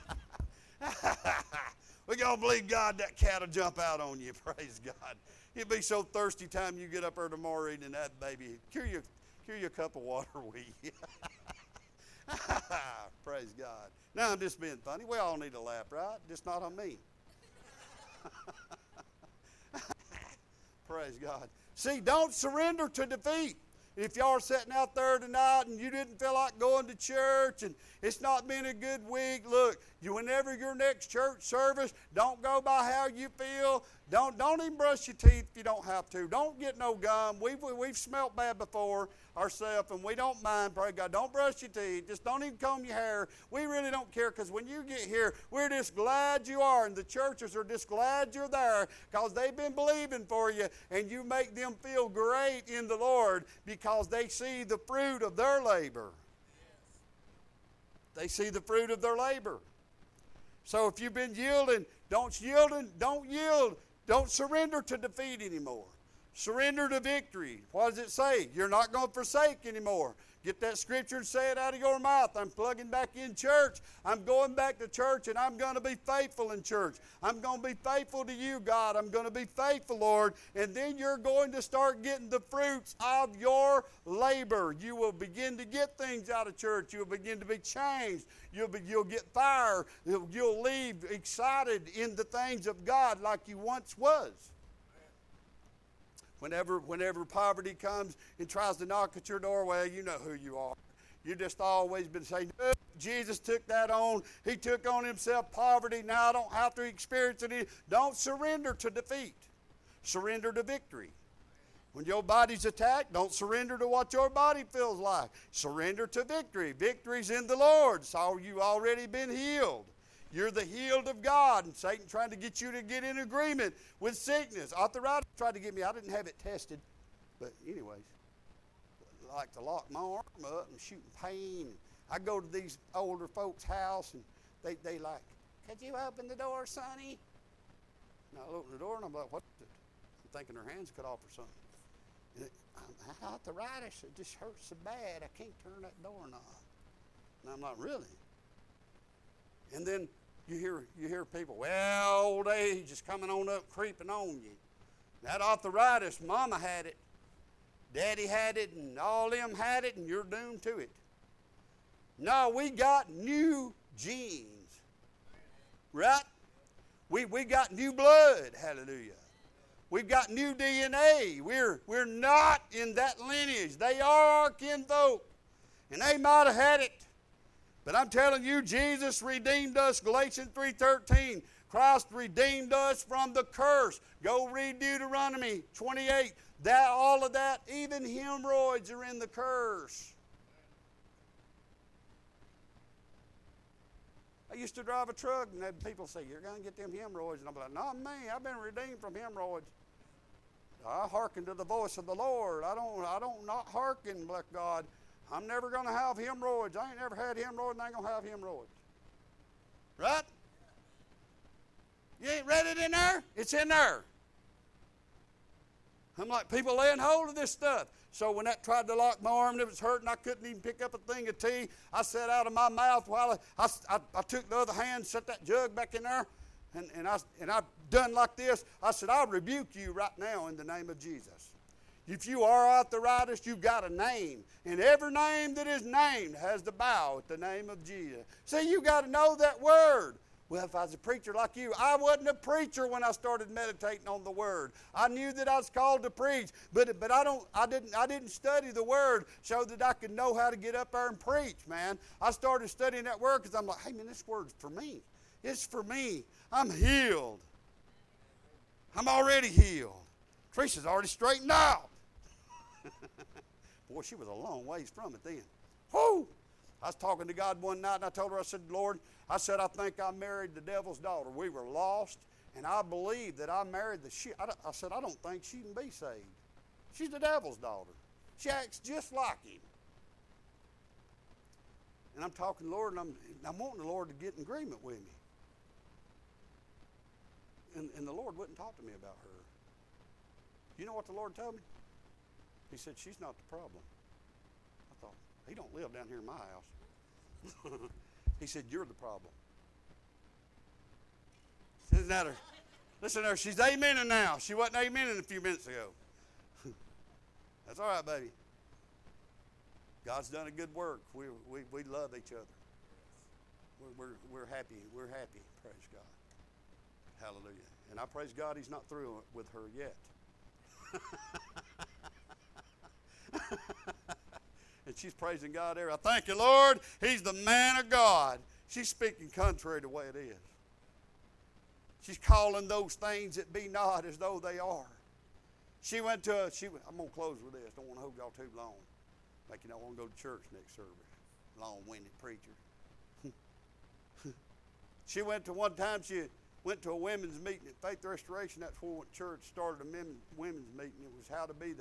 We're going to believe God that cat will jump out on you. Praise God. He'll be so thirsty time you get up there tomorrow evening, that baby, cure you a cup of water with you. Praise God. Now I'm just being funny. We all need to laugh, right? Just not on me. Praise God. See, don't surrender to defeat. If y'all are sitting out there tonight and you didn't feel like going to church and it's not been a good week, look, whenever your next church service, don't go by how you feel. Don't even brush your teeth if you don't have to. Don't get no gum. We've smelt bad before ourselves, and we don't mind. Pray God, don't brush your teeth. Just don't even comb your hair. We really don't care, because when you get here, we're just glad you are, and the churches are just glad you're there, because they've been believing for you, and you make them feel great in the Lord because they see the fruit of their labor. They see the fruit of their labor. So if you've been yielding, don't yield. Don't surrender to defeat anymore. Surrender to victory. What does it say? You're not going to forsake anymore. Get that scripture and say it out of your mouth. I'm plugging back in church. I'm going back to church, and I'm going to be faithful in church. I'm going to be faithful to you, God. I'm going to be faithful, Lord. And then you're going to start getting the fruits of your labor. You will begin to get things out of church. You'll begin to be changed. You'll get fire. You'll leave excited in the things of God like you once was. Whenever poverty comes and tries to knock at your door, well, you know who you are. You just always been saying, no, Jesus took that on. He took on himself poverty. Now I don't have to experience it. Don't surrender to defeat. Surrender to victory. When your body's attacked, don't surrender to what your body feels like. Surrender to victory. Victory's in the Lord. So you've already been healed. You're the healed of God, and Satan trying to get you to get in agreement with sickness. Arthritis tried to get me. I didn't have it tested, but anyways, I like to lock my arm up and shooting pain. I go to these older folks' house, and they like, could you open the door, Sonny? And I open the door, and I'm like, what? I'm thinking their hands cut off or something. And arthritis, it just hurts so bad, I can't turn that doorknob. And I'm like, really? And then you hear people, well, old age is coming on up, creeping on you. That arthritis, Mama had it, Daddy had it, and all them had it, and you're doomed to it. No, we got new genes, right? We got new blood, hallelujah. We've got new DNA. We're not in that lineage. They are our kinfolk, and they might have had it. But I'm telling you, Jesus redeemed us, Galatians 3:13. Christ redeemed us from the curse. Go read Deuteronomy 28. All of that, even hemorrhoids are in the curse. I used to drive a truck, and people say, you're going to get them hemorrhoids. And I'm like, not me. I've been redeemed from hemorrhoids. I hearken to the voice of the Lord. I don't not hearken, bless God. I'm never going to have hemorrhoids. I ain't never had hemorrhoids, and I ain't going to have hemorrhoids. Right? You ain't read it in there? It's in there. I'm like, people laying hold of this stuff. So when that tried to lock my arm and it was hurting, I couldn't even pick up a thing of tea. I said out of my mouth while I took the other hand, set that jug back in there, and I done like this. I said, I rebuke you right now in the name of Jesus. If you are arthritis, you've got a name. And every name that is named has to bow at the name of Jesus. See, you got to know that word. Well, if I was a preacher like you, I wasn't a preacher when I started meditating on the Word. I knew that I was called to preach, but I didn't study the Word so that I could know how to get up there and preach, man. I started studying that Word because I'm like, hey, man, this Word's for me. It's for me. I'm healed. I'm already healed. Teresa's already straightened out. Boy, she was a long ways from it then. Whoo! I was talking to God one night, and I told her, I said, Lord, I think I married the devil's daughter. We were lost, and I believe that I married the shit. I said, I don't think she can be saved. She's the devil's daughter. She acts just like him. And I'm talking to the Lord, and I'm wanting the Lord to get in agreement with me. And the Lord wouldn't talk to me about her. You know what the Lord told me? He said, she's not the problem. I thought, he don't live down here in my house. He said, you're the problem. Isn't that her? Listen to her. She's amening now. She wasn't amening a few minutes ago. That's all right, baby. God's done a good work. We love each other. We're happy. We're happy. Praise God. Hallelujah. And I praise God he's not through with her yet. And she's praising God there. I thank you, Lord. He's the man of God. She's speaking contrary to the way it is. She's calling those things that be not as though they are. I'm going to close with this. Don't want to hold y'all too long. Like you don't want to go to church next service. Long-winded preacher. She went to a women's meeting at Faith Restoration. That's where the church started a women's meeting. It was how to be the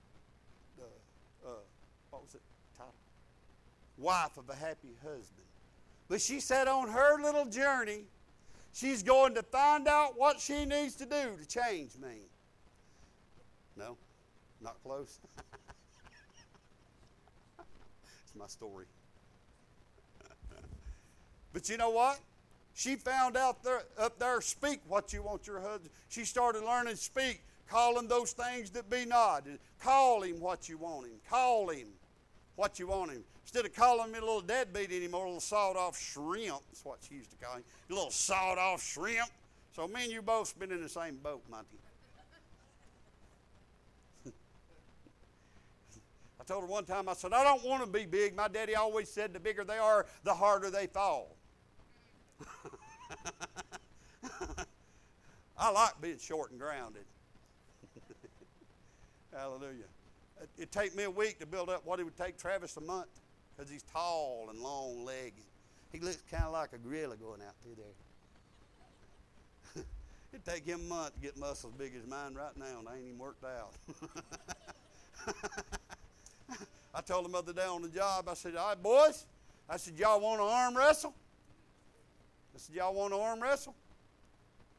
what was it title? Wife of a happy husband. But she said on her little journey, she's going to find out what she needs to do to change me. No, not close. It's my story. But you know what? She found out up there, speak what you want your husband. She started learning speak, calling those things that be not. Call him what you want him. Call him what you want him. Instead of calling me a little deadbeat anymore, a little sawed-off shrimp. That's what she used to call him. A little sawed-off shrimp. So me and you both been in the same boat, Monty. I told her one time, I said, I don't want to be big. My daddy always said the bigger they are, the harder they fall. I like being short and grounded. Hallelujah. It'd take me a week to build up what it would take Travis a month because he's tall and long-legged. He looks kind of like a gorilla going out through there. It'd take him a month to get muscles big as mine right now, and I ain't even worked out. I told him the other day on the job, I said, all right, boys. I said, y'all want to arm wrestle? I said, y'all want to arm wrestle?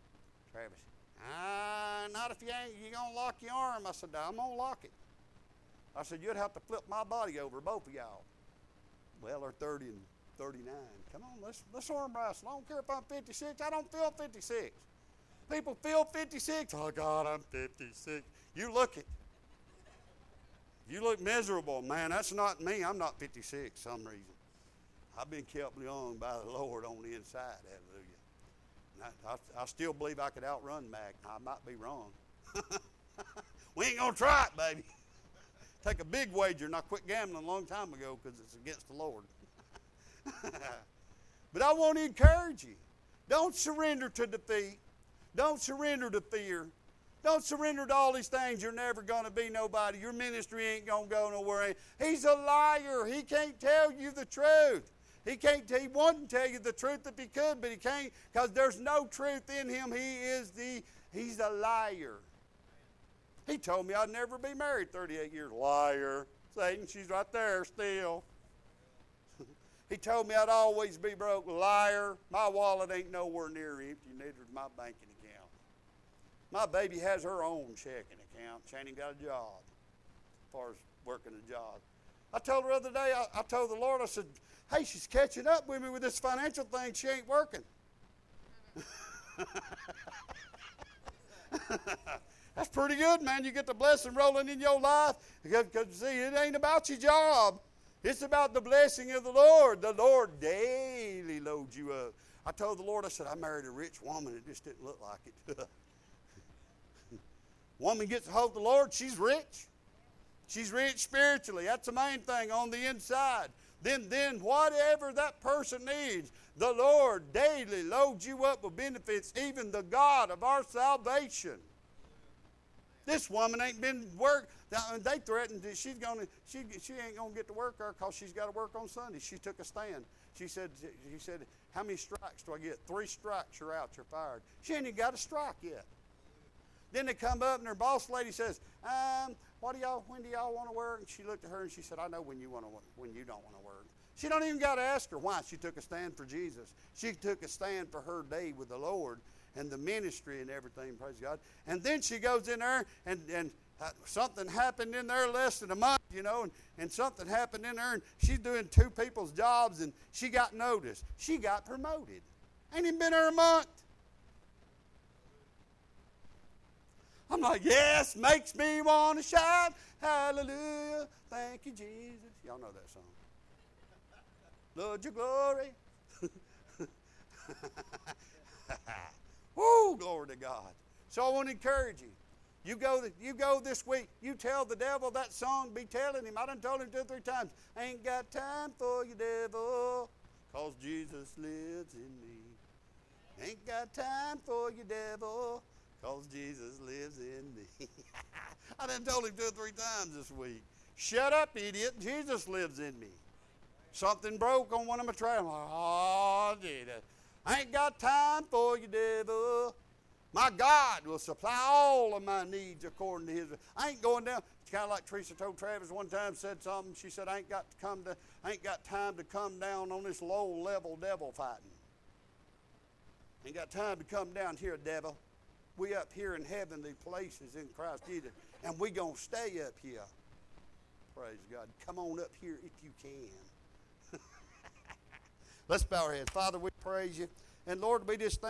Travis, not if you ain't. You going to lock your arm. I said, I'm going to lock it. I said, you'd have to flip my body over, both of y'all. Well, they're 30 and 39. Come on, let's arm wrestle. I don't care if I'm 56. I don't feel 56. People feel 56. Oh, God, I'm 56. You look it. You look miserable, man. That's not me. I'm not 56 for some reason. I've been kept young by the Lord on the inside. Hallelujah. I still believe I could outrun Mac. I might be wrong. We ain't going to try it, baby. Take a big wager, and I quit gambling a long time ago because it's against the Lord. But I want to encourage you. Don't surrender to defeat. Don't surrender to fear. Don't surrender to all these things. You're never going to be nobody. Your ministry ain't going to go nowhere. He's a liar. He can't tell you the truth. He wouldn't tell you the truth if he could, but he can't because there's no truth in him. He's a liar. He told me I'd never be married 38 years. Liar. Satan, she's right there still. He told me I'd always be broke. Liar. My wallet ain't nowhere near empty, neither's my banking account. My baby has her own checking account. She ain't even got a job as far as working a job. I told her the other day, I told the Lord, I said, hey, she's catching up with me with this financial thing. She ain't working. That's pretty good, man. You get the blessing rolling in your life. Because, see, it ain't about your job. It's about the blessing of the Lord. The Lord daily loads you up. I told the Lord, I said, I married a rich woman. It just didn't look like it. Woman gets a hold of the Lord, she's rich. She's rich spiritually. That's the main thing on the inside. Then whatever that person needs, the Lord daily loads you up with benefits, even the God of our salvation. This woman ain't been work. They threatened that she ain't gonna get to work there because she's got to work on Sunday. She took a stand. She said, how many strikes do I get? 3 strikes, you're out, you're fired. She ain't even got a strike yet. Then they come up and her boss lady says, when do y'all want to work? And she looked at her and she said, I know when you don't want to work. She don't even got to ask her why. She took a stand for Jesus. She took a stand for her day with the Lord and the ministry and everything, praise God. And then she goes in there and something happened in there less than a month, and something happened in there and she's doing 2 people's jobs and she got noticed. She got promoted. Ain't even been there a month. I'm like, yes, makes me want to shout, hallelujah, thank you, Jesus. Y'all know that song. Lord, your glory. Woo, glory to God. So I want to encourage you. You go this week, you tell the devil that song, be telling him. I done told him 2 or 3 times, ain't got time for you, devil, because Jesus lives in me. Ain't got time for you, devil, because Jesus lives in me. I done told him 2 or 3 times this week. Shut up, idiot. Jesus lives in me. Something broke on one of my trails. Oh, Jesus. I ain't got time for you, devil. My God will supply all of my needs according to his. I ain't going down. It's kind of like Teresa told Travis one time, said something. She said, I ain't got time to come down on this low-level devil fighting. Ain't got time to come down here, devil. We up here in heavenly places in Christ Jesus, and we going to stay up here. Praise God. Come on up here if you can. Let's bow our heads. Father, we praise you. And Lord, we just thank